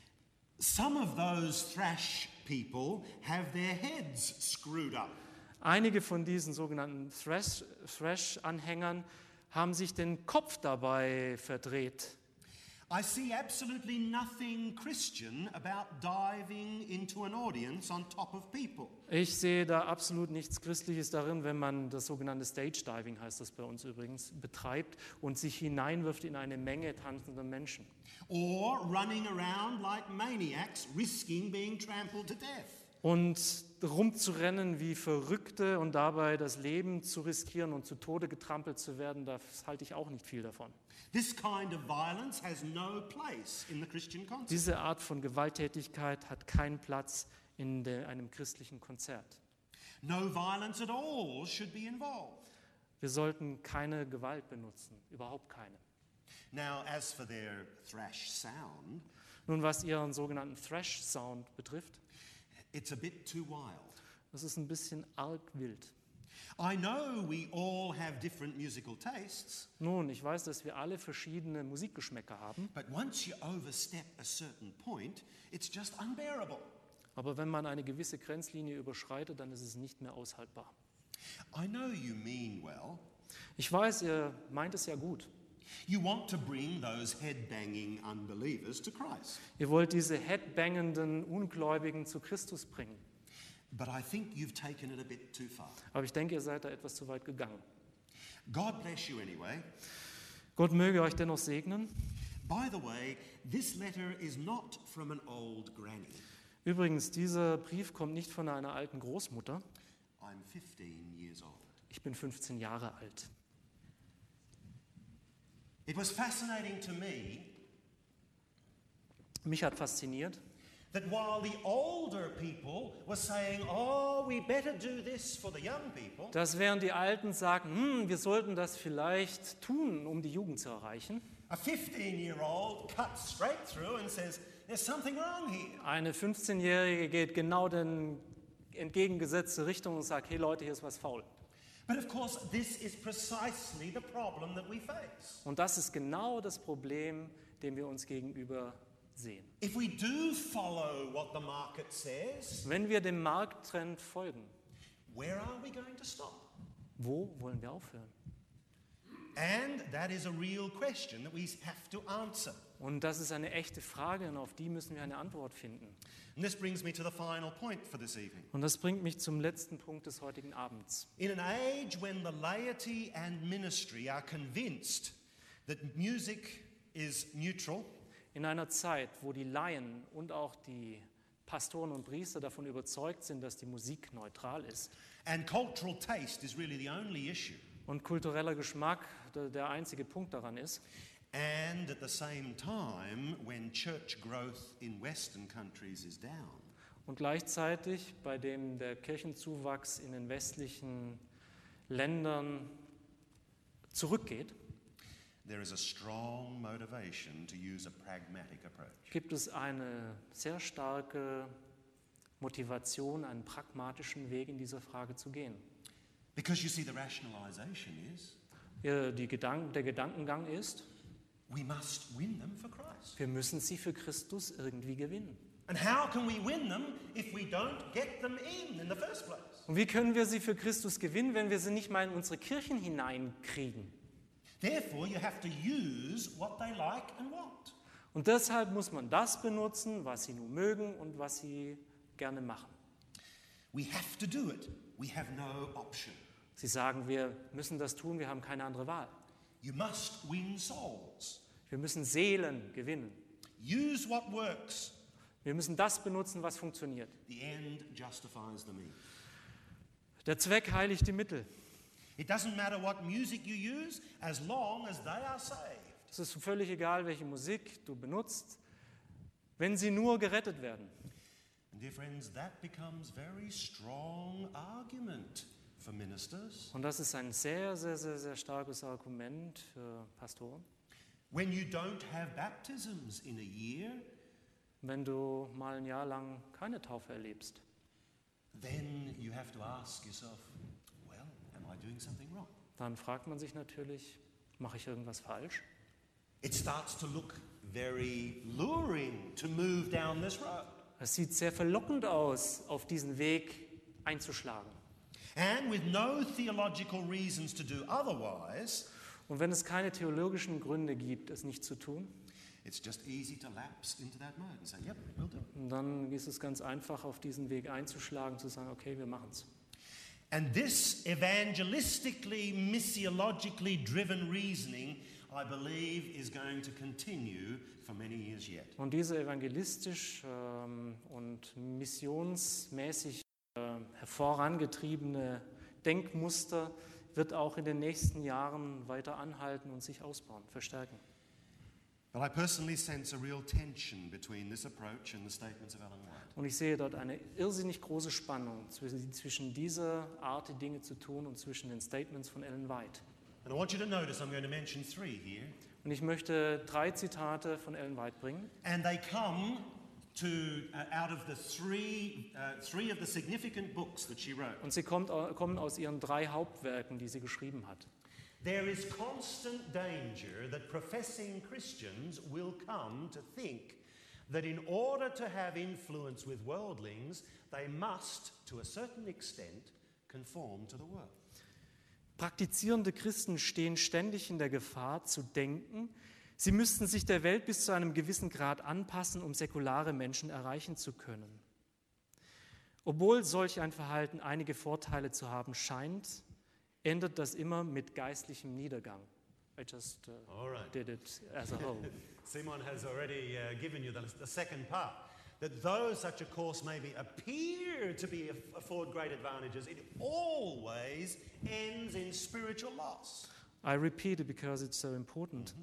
Some of those thrash people have their heads screwed up. Einige von diesen sogenannten Thrash- Thrash-Anhängern haben sich den Kopf dabei verdreht. I see absolutely nothing Christian about diving into an audience on top of people. Ich sehe da absolut nichts Christliches darin, wenn man das sogenannte Stage Diving, heißt das bei uns übrigens, betreibt und sich hineinwirft in eine Menge tanzender Menschen. Or running around like maniacs, risking being trampled to death. Und rumzurennen wie Verrückte und dabei das Leben zu riskieren und zu Tode getrampelt zu werden, da halte ich auch nicht viel davon. This kind of violence has no place in the Christian context. Diese Art von Gewalttätigkeit hat keinen Platz in der, einem christlichen Konzert. No violence at all should be involved. Wir sollten keine Gewalt benutzen, überhaupt keine. Now, as for their thrash sound, Nun, was ihren sogenannten Thrash-Sound betrifft, it's a bit too wild. das ist ein bisschen arg wild. I know we all have different musical tastes, Nun, ich weiß, dass wir alle verschiedene Musikgeschmäcker haben, but once you overstep a certain point, it's just unbearable. aber wenn man eine gewisse Grenzlinie überschreitet, dann ist es nicht mehr aushaltbar. I know you mean well, Ich weiß, ihr meint es ja gut. You want to bring those head-banging unbelievers to Christ. Ihr wollt diese headbangenden Ungläubigen zu Christus bringen. But I think you've taken it a bit too far. Aber ich denke, ihr seid da etwas zu weit gegangen. God bless you anyway. Gott möge euch dennoch segnen. By the way, this letter is not from an old granny. Übrigens, dieser Brief kommt nicht von einer alten Großmutter. I'm fifteen years old. Ich bin fünfzehn Jahre alt. It was fascinating to me Mich hat fasziniert, that while the older people were saying, oh, we better do this for the young people, dass während die Alten sagen, hm, wir sollten das vielleicht tun, um die Jugend zu erreichen, a fifteen-year-old cuts straight through and says, there's something wrong here. eine fünfzehnjährige geht genau in entgegengesetzte Richtung und sagt, hey Leute, hier ist was faul. But of course, this is precisely the problem that we face. Und das ist genau das Problem, dem wir uns gegenüber sehen. If we do follow what the market says, Wenn wir dem Markttrend folgen, where are we going to stop? wo wollen wir aufhören? And that is a real question that we have to answer. Und das ist eine echte Frage und auf die müssen wir eine Antwort finden. And this brings me to the final point for this evening. Und das bringt mich zum letzten Punkt des heutigen Abends. In an age when the laity and ministry are convinced that music is neutral, In einer Zeit, wo die Laien und auch die Pastoren und Priester davon überzeugt sind, dass die Musik neutral ist and cultural taste is really the only issue, und kultureller Geschmack der, der einzige Punkt daran ist, and at the same time when church growth in Western countries is down, und gleichzeitig bei dem der Kirchenzuwachs in den westlichen Ländern zurückgeht, there is a strong motivation to use a pragmatic approach. gibt es eine sehr starke Motivation, einen pragmatischen Weg in dieser Frage zu gehen. Because you see, the rationalization is Ja, die Gedank- der Gedankengang ist, we must win them for Christ. wir müssen sie für Christus irgendwie gewinnen. And how can we win them if we don't get them in in the first place? Und wie können wir sie für Christus gewinnen, wenn wir sie nicht mal in unsere Kirchen hineinkriegen? Therefore, you have to use what they like and want. Und deshalb muss man das benutzen, was sie nun mögen und was sie gerne machen. We have to do it. We have no option. Sie sagen, wir müssen das tun, wir haben keine andere Wahl. You must win souls. Wir müssen Seelen gewinnen. Use what works. Wir müssen das benutzen, was funktioniert. The end justifies the means. Der Zweck heiligt die Mittel. It doesn't matter what music you use as long as they are saved. Es ist völlig egal, welche Musik du benutzt, wenn sie nur gerettet werden. And dear friends, that becomes very strong argument for ministers. Und das ist ein sehr, sehr, sehr, sehr starkes Argument für Pastoren. When you don't have baptisms in a year, Wenn du mal ein Jahr lang keine Taufe erlebst, then you have to ask yourself, well, am I doing something wrong? dann fragt man sich natürlich, mache ich irgendwas falsch? It starts to look very luring to move down this road. Es sieht sehr verlockend aus, auf diesen Weg einzuschlagen. And with no theological reasons to do otherwise, Und wenn es keine theologischen Gründe gibt, es nicht zu tun, it's just easy to lapse into that mode and say, yep, we'll do it. dann ist es ganz einfach, auf diesen Weg einzuschlagen, zu sagen, okay, wir machen es. And this evangelistically, missiologically driven reasoning, I believe, is going to continue for many years yet. Und diese evangelistisch ähm, und missionsmäßig äh, hervorangetriebene Denkmuster wird auch in den nächsten Jahren weiter anhalten und sich ausbauen, verstärken. But I personally sense a real tension between this approach and the statements of Ellen White. Und ich sehe dort eine irrsinnig große Spannung zwischen, zwischen dieser Art, die Dinge zu tun und zwischen den Statements von Ellen White. And I want you to notice I'm going to mention three here. Und ich möchte drei Zitate von Ellen White bringen. And they come to uh, out of the three, uh, three of the significant books that she wrote. Und sie kommt, kommen aus ihren drei Hauptwerken, die sie geschrieben hat. There is constant danger that professing Christians will come to think that in order to have influence with worldlings, they must, to a certain extent, conform to the world. Praktizierende Christen stehen ständig in der Gefahr zu denken, sie müssten sich der Welt bis zu einem gewissen Grad anpassen, um säkulare Menschen erreichen zu können. Obwohl solch ein Verhalten einige Vorteile zu haben scheint, endet das immer mit geistlichem Niedergang. I just uh, All right. did it as a whole. Simon has already uh, given you the, the second part. That though such a course maybe appear to be afford great advantages, it always ends in spiritual loss. I repeat it because it's so important.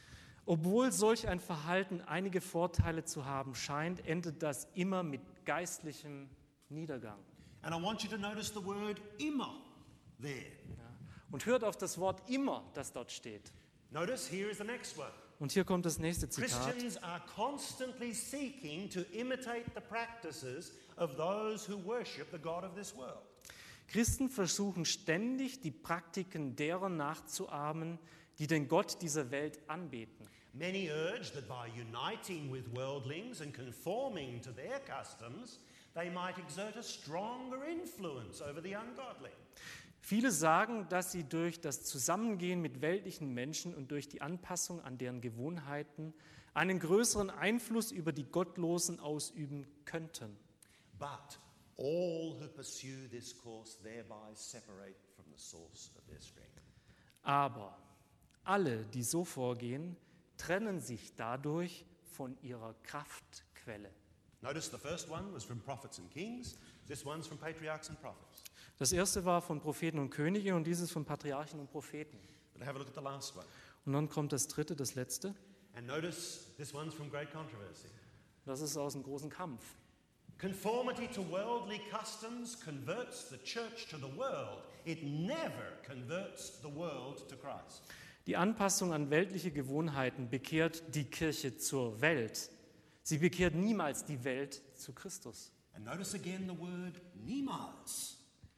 Obwohl solch ein Verhalten einige Vorteile zu haben scheint, endet das immer mit geistlichem Niedergang. And I want you to notice the word immer there. Ja. Und hört auf das Wort immer, das dort steht. Notice here is the next one. Und hier kommt das nächste Zitat. Christians are constantly seeking to imitate the practices of those who worship the God of this world. Christen versuchen ständig, die Praktiken derer nachzuahmen, die den Gott dieser Welt anbeten. Many urge that by uniting with worldlings and conforming to their customs, they might exert a stronger influence over the ungodly. Viele sagen, dass sie durch das Zusammengehen mit weltlichen Menschen und durch die Anpassung an deren Gewohnheiten einen größeren Einfluss über die Gottlosen ausüben könnten. But all who pursue this course thereby separate from the source of their strength. Aber alle, die so vorgehen, trennen sich dadurch von ihrer Kraftquelle. Notice the first one was from prophets and kings. This one's from patriarchs and prophets. Das erste war von Propheten und Könige und dieses von Patriarchen und Propheten. But have a look at the last one. Und dann kommt das dritte, das letzte. And notice this one's from great controversy. Das ist aus dem großen Kampf. Conformity to worldly customs converts the church to the world. It never converts the world to Christ. Die Anpassung an weltliche Gewohnheiten bekehrt die Kirche zur Welt. Sie bekehrt niemals die Welt zu Christus. And notice again the word niemals.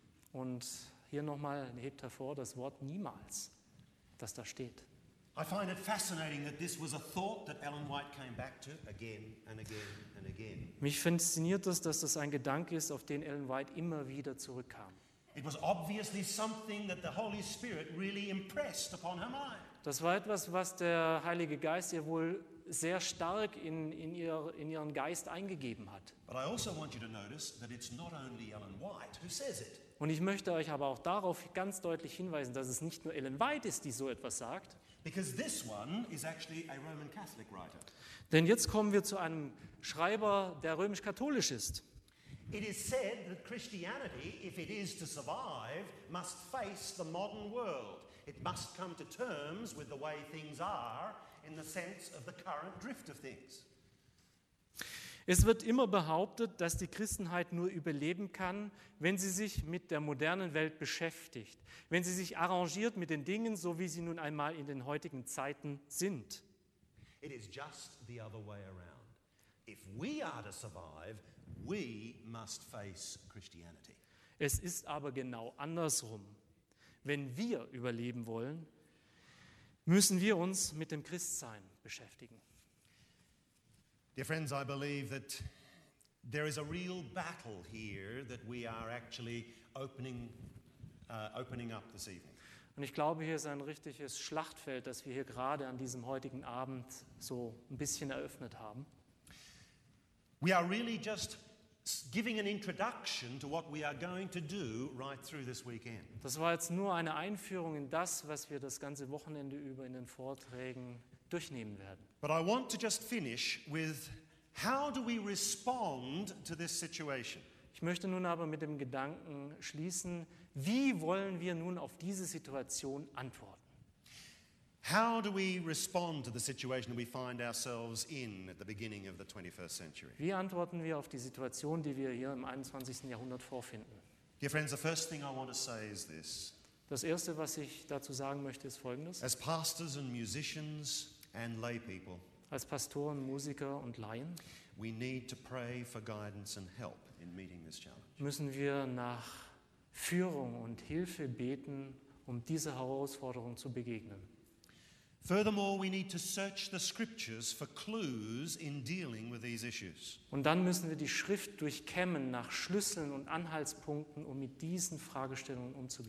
Und hier nochmal hebt hervor das Wort niemals, das da steht. I find it fascinating that this was a thought that Ellen White came back to again and again and again. Mich fasziniert es, dass das ein Gedanke ist, auf den Ellen White immer wieder zurückkam. It was obviously something that the Holy Spirit really impressed upon her mind. Das war etwas, was der Heilige Geist ihr wohl sehr stark in, in, ihr, in ihren Geist eingegeben hat. But I also want you to notice that it's not only Ellen White who says it. Und ich möchte euch aber auch darauf ganz deutlich hinweisen, dass es nicht nur Ellen White ist, die so etwas sagt. Because this one is actually a Roman Catholic writer. Denn jetzt kommen wir zu einem Schreiber, der römisch-katholisch ist. It is said that Christianity, if it is to survive, must face the modern world. It must come to terms with the way things are in the sense of the current drift of things. Es wird immer behauptet, dass die Christenheit nur überleben kann, wenn sie sich mit der modernen Welt beschäftigt, wenn sie sich arrangiert mit den Dingen, so wie sie nun einmal in den heutigen Zeiten sind. It is just the other way around. If we are to survive, we must face Christianity. Es ist aber genau andersrum. Wenn wir überleben wollen, müssen wir uns mit dem Christsein beschäftigen. Dear friends, I believe that there is a real battle here that we are actually opening, uh, opening up this evening. Und ich glaube, hier ist ein richtiges Schlachtfeld, das wir hier gerade an diesem heutigen Abend so ein bisschen eröffnet haben. We are really just giving an introduction to what we are going to do right through this weekend. Das war jetzt nur eine Einführung in das, was wir das ganze Wochenende über in den Vorträgen durchnehmen werden. But I want to just finish with how do we respond to this situation? Ich möchte nun aber mit dem Gedanken schließen, wie wollen wir nun auf diese Situation antworten? How do we respond to the situation we find ourselves in at the beginning of the twenty-first century? Wie antworten wir auf die Situation, die wir hier im einundzwanzigsten Jahrhundert vorfinden? Dear friends, the first thing I want to say is this. Das Erste, was ich dazu sagen möchte, ist Folgendes. As pastors and musicians and lay people, Als Pastoren, Musiker und Laien we need to pray for guidance and help in meeting this challenge. müssen wir nach Führung und Hilfe beten, um dieser Herausforderung zu begegnen. Furthermore, we need to search the scriptures for clues in dealing with these issues. Und dann müssen wir die Schrift durchkämmen nach Schlüsseln und Anhaltspunkten, um mit diesen Fragestellungen umzugehen.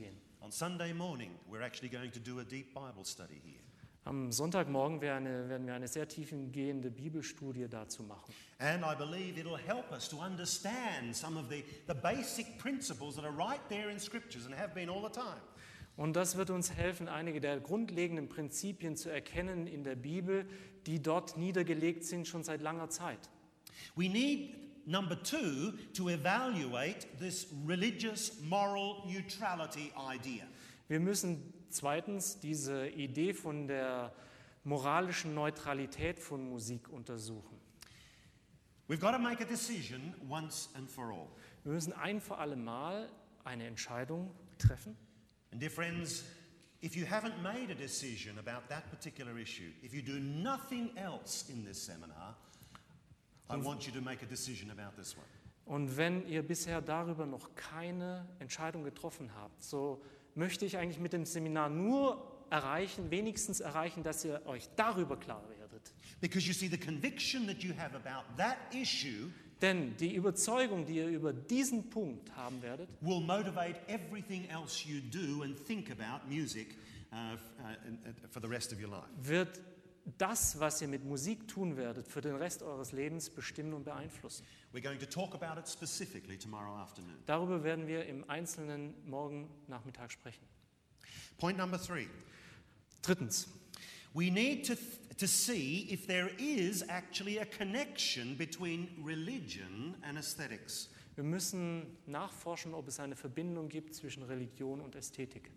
On Sunday morning, we're actually going to do a deep Bible study here. Am Sonntagmorgen werden wir, werden wir eine sehr tiefgehende Bibelstudie dazu machen. And I believe it'll help us to understand some of the, the basic principles that are right there in Scriptures and have been all the time. Und das wird uns helfen, einige der grundlegenden Prinzipien zu erkennen in der Bibel, die dort niedergelegt sind schon seit langer Zeit. We need, number two, to evaluate this religious moral neutrality idea. Wir müssen zweitens diese Idee von der moralischen Neutralität von Musik untersuchen. We've got to make a decision once and for all. Wir müssen ein für alle Mal eine Entscheidung treffen. And dear friends, if you haven't made a decision about that particular issue, if you do nothing else in this seminar, I want you to make a decision about this one. Und wenn ihr bisher darüber noch keine Entscheidung getroffen habt, so möchte ich eigentlich mit dem Seminar nur erreichen, wenigstens erreichen, dass ihr euch darüber klar werdet. Because you see, the conviction that you have about that issue Denn die Überzeugung, die ihr über diesen Punkt haben werdet, will motivate everything else you do and think about music uh, f- uh, uh, for the rest of your life. wird das, was ihr mit Musik tun werdet, für den Rest eures Lebens bestimmen und beeinflussen. We're going to talk about it specifically tomorrow afternoon. Darüber werden wir im Einzelnen morgen Nachmittag sprechen. Point number three. Drittens, We need to, th- to see if there is actually a connection between religion and aesthetics. wir müssen nachforschen, ob es eine Verbindung gibt zwischen Religion und Ästhetik.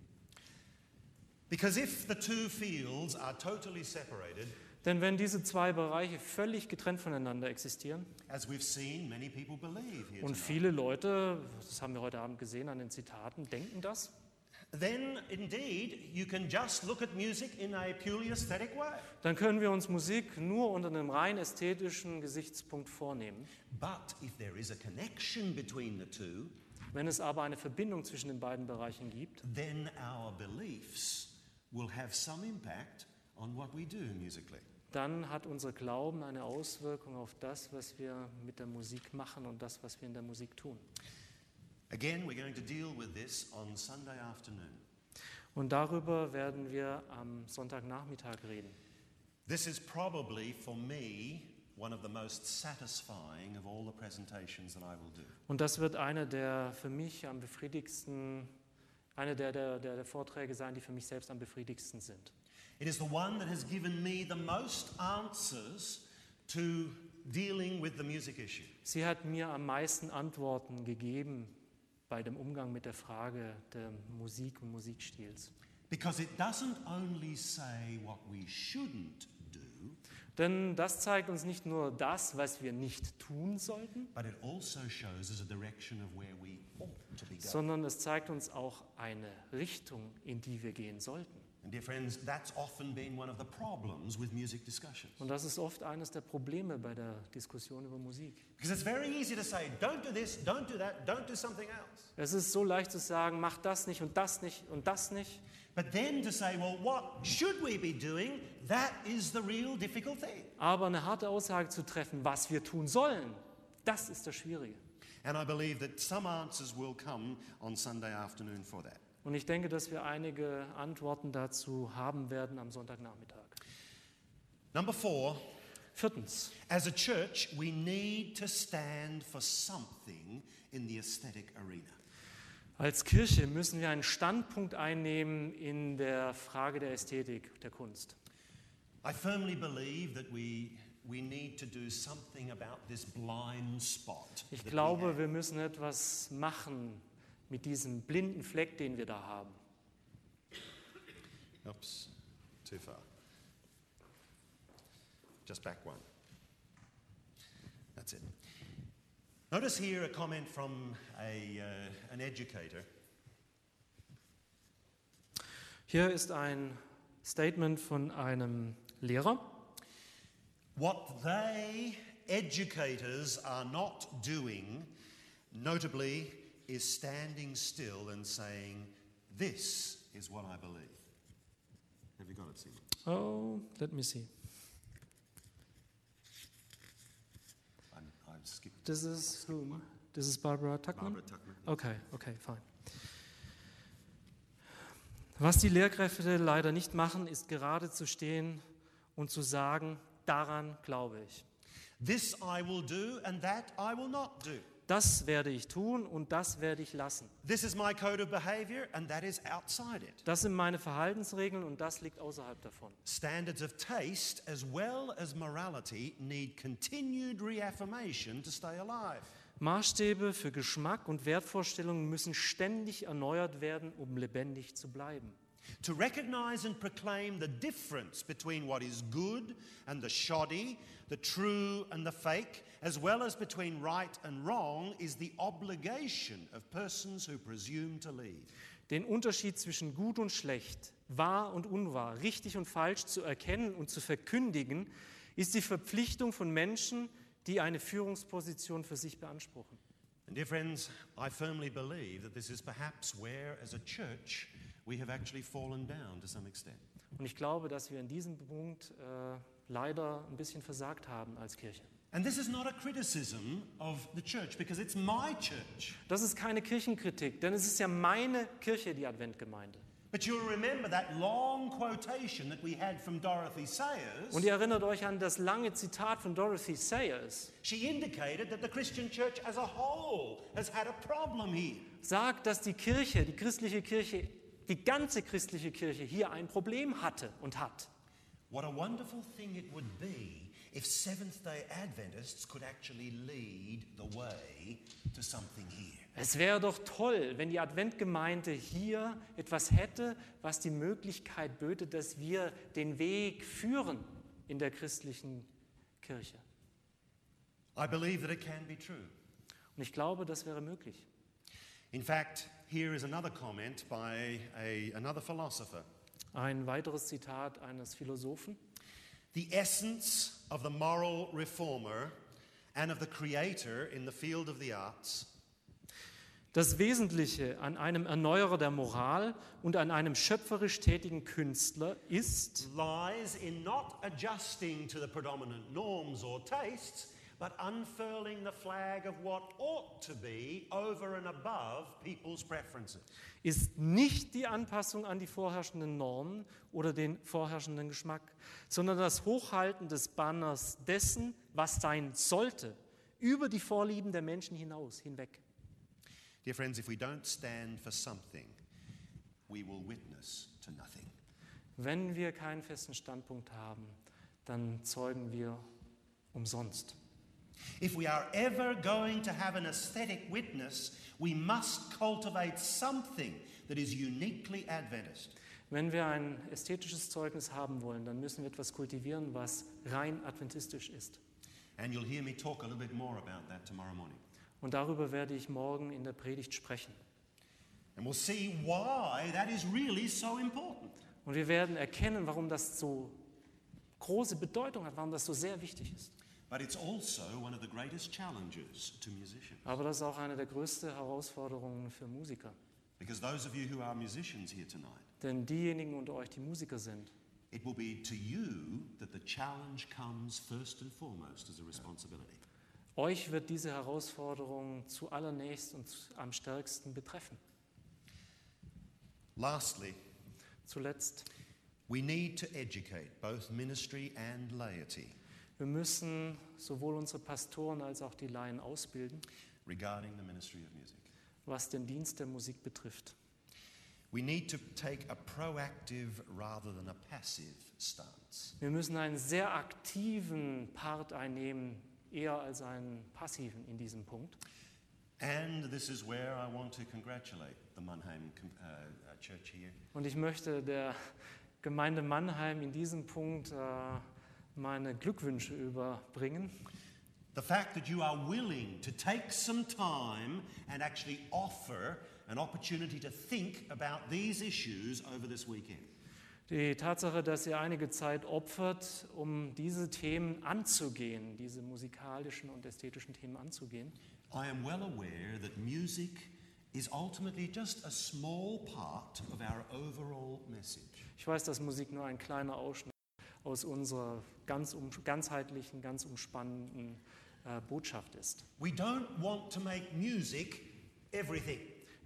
Because if the two fields are totally separated, Denn wenn diese zwei Bereiche völlig getrennt voneinander existieren as we've seen many people believe here und tonight, viele Leute, das haben wir heute Abend gesehen an den Zitaten, denken das, then indeed you can just look at music in a purely aesthetic way. dann können wir uns Musik nur unter einem rein ästhetischen Gesichtspunkt vornehmen. But if there is a connection between the two, Wenn es aber eine Verbindung zwischen den beiden Bereichen gibt, then our beliefs will have some impact on what we do musically. dann hat unser Glauben eine Auswirkung auf das, was wir mit der Musik machen und das, was wir in der Musik tun. Again, we're going to deal with this on Sunday afternoon. Und darüber werden wir am Sonntagnachmittag reden. This is probably for me one of the most satisfying of all the presentations that I will do. Und das wird einer der für mich am befriedigsten, eine der, der, der, der Vorträge sein, die für mich selbst am befriedigsten sind. It is the one that has given me the most answers to dealing with the music issue. Sie hat mir am meisten Antworten gegeben bei dem Umgang mit der Frage der Musik und Musikstils. Because it doesn't only say what we shouldn't do, Denn das zeigt uns nicht nur das, was wir nicht tun sollten, but it also shows us a direction of where we ought to be going. sondern es zeigt uns auch eine Richtung, in die wir gehen sollten. And dear friends, that's often been one of the problems with music discussions. Und das ist oft eines der Probleme bei der Diskussion über Musik. Because it's very easy to say, don't do this, don't do that, don't do something else. Es ist so leicht zu sagen, mach das nicht und das nicht und das nicht. But then to say, well, what should we be doing? That is the real difficult thing. Aber eine harte Aussage zu treffen, was wir tun sollen, das ist das Schwierige. And I believe that some answers will come on Sunday afternoon for that. Und ich denke, dass wir einige Antworten dazu haben werden am Sonntagnachmittag. Number four, Viertens, as a church, we need to stand for something in the aesthetic arena. als Kirche müssen wir einen Standpunkt einnehmen in der Frage der Ästhetik, der Kunst. I firmly believe that we, we need to do something about this blind spot. Ich that we glaube, have. wir müssen etwas machen mit diesem blinden Fleck, den wir da haben. Oops, too far. Just back one. That's it. Notice here a comment from a, uh, an educator. Hier ist ein Statement von einem Lehrer. What they, educators, are not doing, notably, is standing still and saying, this is what I believe. Have you got it, Simon? Oh, let me see. I'm, I've skipped. This is whom? This is Barbara Tuckman? Barbara Tuckman. Okay, okay, fine. Was die Lehrkräfte leider nicht machen, ist gerade zu stehen und zu sagen, daran glaube ich. This I will do and that I will not do. Das werde ich tun und das werde ich lassen. This is my code of behavior and that is outside it. Das sind meine Verhaltensregeln und das liegt außerhalb davon. Standards of taste as well as morality need continued reaffirmation to stay alive. Maßstäbe für Geschmack und Wertvorstellungen müssen ständig erneuert werden, um lebendig zu bleiben. To recognize and proclaim the difference between what is good and the shoddy, the true and the fake, as well as between right and wrong, is the obligation of persons who presume to lead. Den Unterschied zwischen gut und schlecht, wahr und unwahr, richtig und falsch zu erkennen und zu verkündigen, ist die Verpflichtung von Menschen, die eine Führungsposition für sich beanspruchen. And dear friends, I firmly believe that this is perhaps where, as a church, we have actually fallen down to some extent. Und ich glaube, dass wir in diesem Punkt äh, leider ein bisschen versagt haben als Kirche. And this is not a criticism of the church, because it's my church. Das ist keine Kirchenkritik, denn es ist ja meine Kirche, die Adventgemeinde. But you'll remember that long quotation that we had from Dorothy Sayers. Und ihr erinnert euch an das lange Zitat von Dorothy Sayers. She indicated that the Christian church as a whole has had a problem here. Sagt, dass die Kirche, die christliche Kirche, die ganze christliche Kirche hier ein Problem hatte und hat. What a wonderful thing it would be if Seventh-day Adventists could actually lead the way to something here. Es wäre doch toll, wenn die Adventgemeinde hier etwas hätte, was die Möglichkeit böte, dass wir den Weg führen in der christlichen Kirche. I believe that it can be true. Und ich glaube, das wäre möglich. In fact, here is another comment by a, another philosopher. Ein weiteres Zitat eines Philosophen. The essence of the moral reformer and of the creator in the field of the arts Das Wesentliche an einem Erneuerer der Moral und an einem schöpferisch tätigen Künstler ist, lies in not adjusting to the predominant norms or tastes, but unfurling the flag of what ought to be over and above people's preferences. ist nicht die Anpassung an die vorherrschenden Normen oder den vorherrschenden Geschmack, sondern das Hochhalten des Banners dessen, was sein sollte, über die Vorlieben der Menschen hinaus, hinweg. Dear friends, if we don't stand for something, we will witness to nothing. Wenn wir keinen festen Standpunkt haben, dann zeugen wir umsonst. If we are ever going to have an aesthetic witness, we must cultivate something that is uniquely Adventist. Wenn wir ein ästhetisches Zeugnis haben wollen, dann müssen wir etwas kultivieren, was rein adventistisch ist. And you'll hear me talk a little bit more about that tomorrow morning. Und darüber werde ich morgen in der Predigt sprechen. And we'll see why that is really so important. Und wir werden erkennen, warum das so große Bedeutung hat, warum das so sehr wichtig ist. But it's also one of the greatest challenges to musicians. Aber das ist auch eine der größten Herausforderungen für Musiker. Because those of you who are musicians here tonight, Denn diejenigen unter euch, die Musiker sind, it will be to you that the challenge comes first and foremost as a responsibility. euch wird diese Herausforderung zuallererst und am stärksten betreffen. Lastly, Zuletzt, we need to educate both ministry and laity wir müssen sowohl unsere Pastoren als auch die Laien ausbilden, regarding the ministry of music. was den Dienst der Musik betrifft. We need to take a proactive rather than a passive stance. Wir müssen einen sehr aktiven Part einnehmen, eher als einen passiven in diesem Punkt. And this is where I want to congratulate the Mannheim uh, uh, church here. Und ich möchte der Gemeinde Mannheim in diesem Punkt äh, meine Glückwünsche überbringen. The fact that you are willing to take some time and actually offer an opportunity to think about these issues over this weekend. Die Tatsache, dass ihr einige Zeit opfert, um diese Themen anzugehen, diese musikalischen und ästhetischen Themen anzugehen. I am well aware that music is ultimately just a small part of our overall message. Ich weiß, dass Musik nur ein kleiner Ausschnitt aus unserer ganz um, ganzheitlichen, ganz umspannenden äh, Botschaft ist. We don't want to make music everything.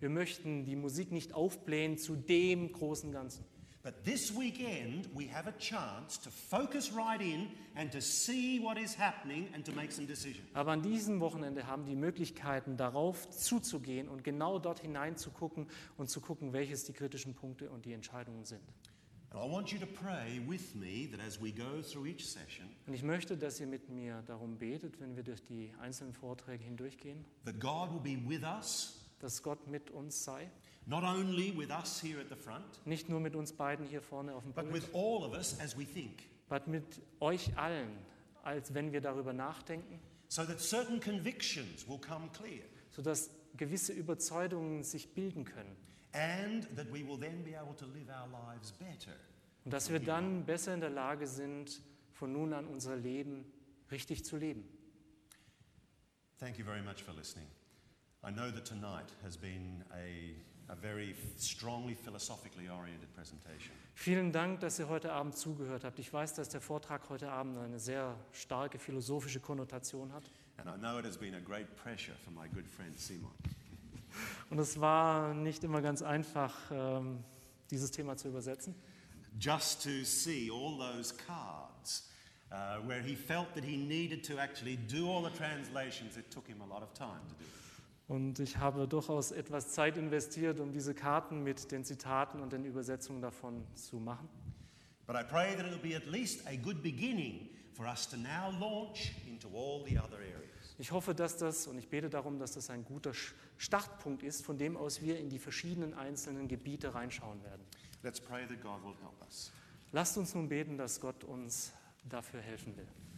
Wir möchten die Musik nicht aufblähen zu dem großen Ganzen. But this weekend, we have a chance to focus right in and to see what is happening and to make some decisions. Aber an diesem Wochenende haben die Möglichkeiten, darauf zuzugehen und genau dort hineinzugucken und zu gucken, welches die kritischen Punkte und die Entscheidungen sind. And I want you to pray with me that as we go through each session, Und ich möchte, dass ihr mit mir darum betet, wenn wir durch die einzelnen Vorträge hindurchgehen, that God will be with us, dass Gott mit uns sei. not only with us here at the front, Nicht nur mit uns beiden hier vorne auf dem but with Pult, all of us as we think, aber mit euch allen, als wenn wir darüber nachdenken, so that certain convictions will come clear sodass gewisse Überzeugungen sich bilden können. and that we will then be able to live our lives better. Und dass wir dann besser in der Lage sind, von nun an unser Leben richtig zu leben. Thank you very much for listening. I know that tonight has been a, a very strongly philosophically oriented presentation. Vielen Dank, dass ihr heute Abend zugehört habt. Ich weiß, dass der Vortrag heute Abend eine sehr starke philosophische Konnotation hat. And I know it has been a great pressure for my good friend Simon. Und es war nicht immer ganz einfach, ähm, dieses Thema zu übersetzen. Just to see all those cards uh, where he felt that he needed to actually do all the translations, it took him a lot of time to do it. Und ich habe durchaus etwas Zeit investiert, um diese Karten mit den Zitaten und den Übersetzungen davon zu machen. But I pray that it'll be at least a good beginning for us to now launch into all the other areas. Ich hoffe, dass das, und ich bete darum, dass das ein guter Startpunkt ist, von dem aus wir in die verschiedenen einzelnen Gebiete reinschauen werden. Let's pray that God will help us. Lasst uns nun beten, dass Gott uns dafür helfen will.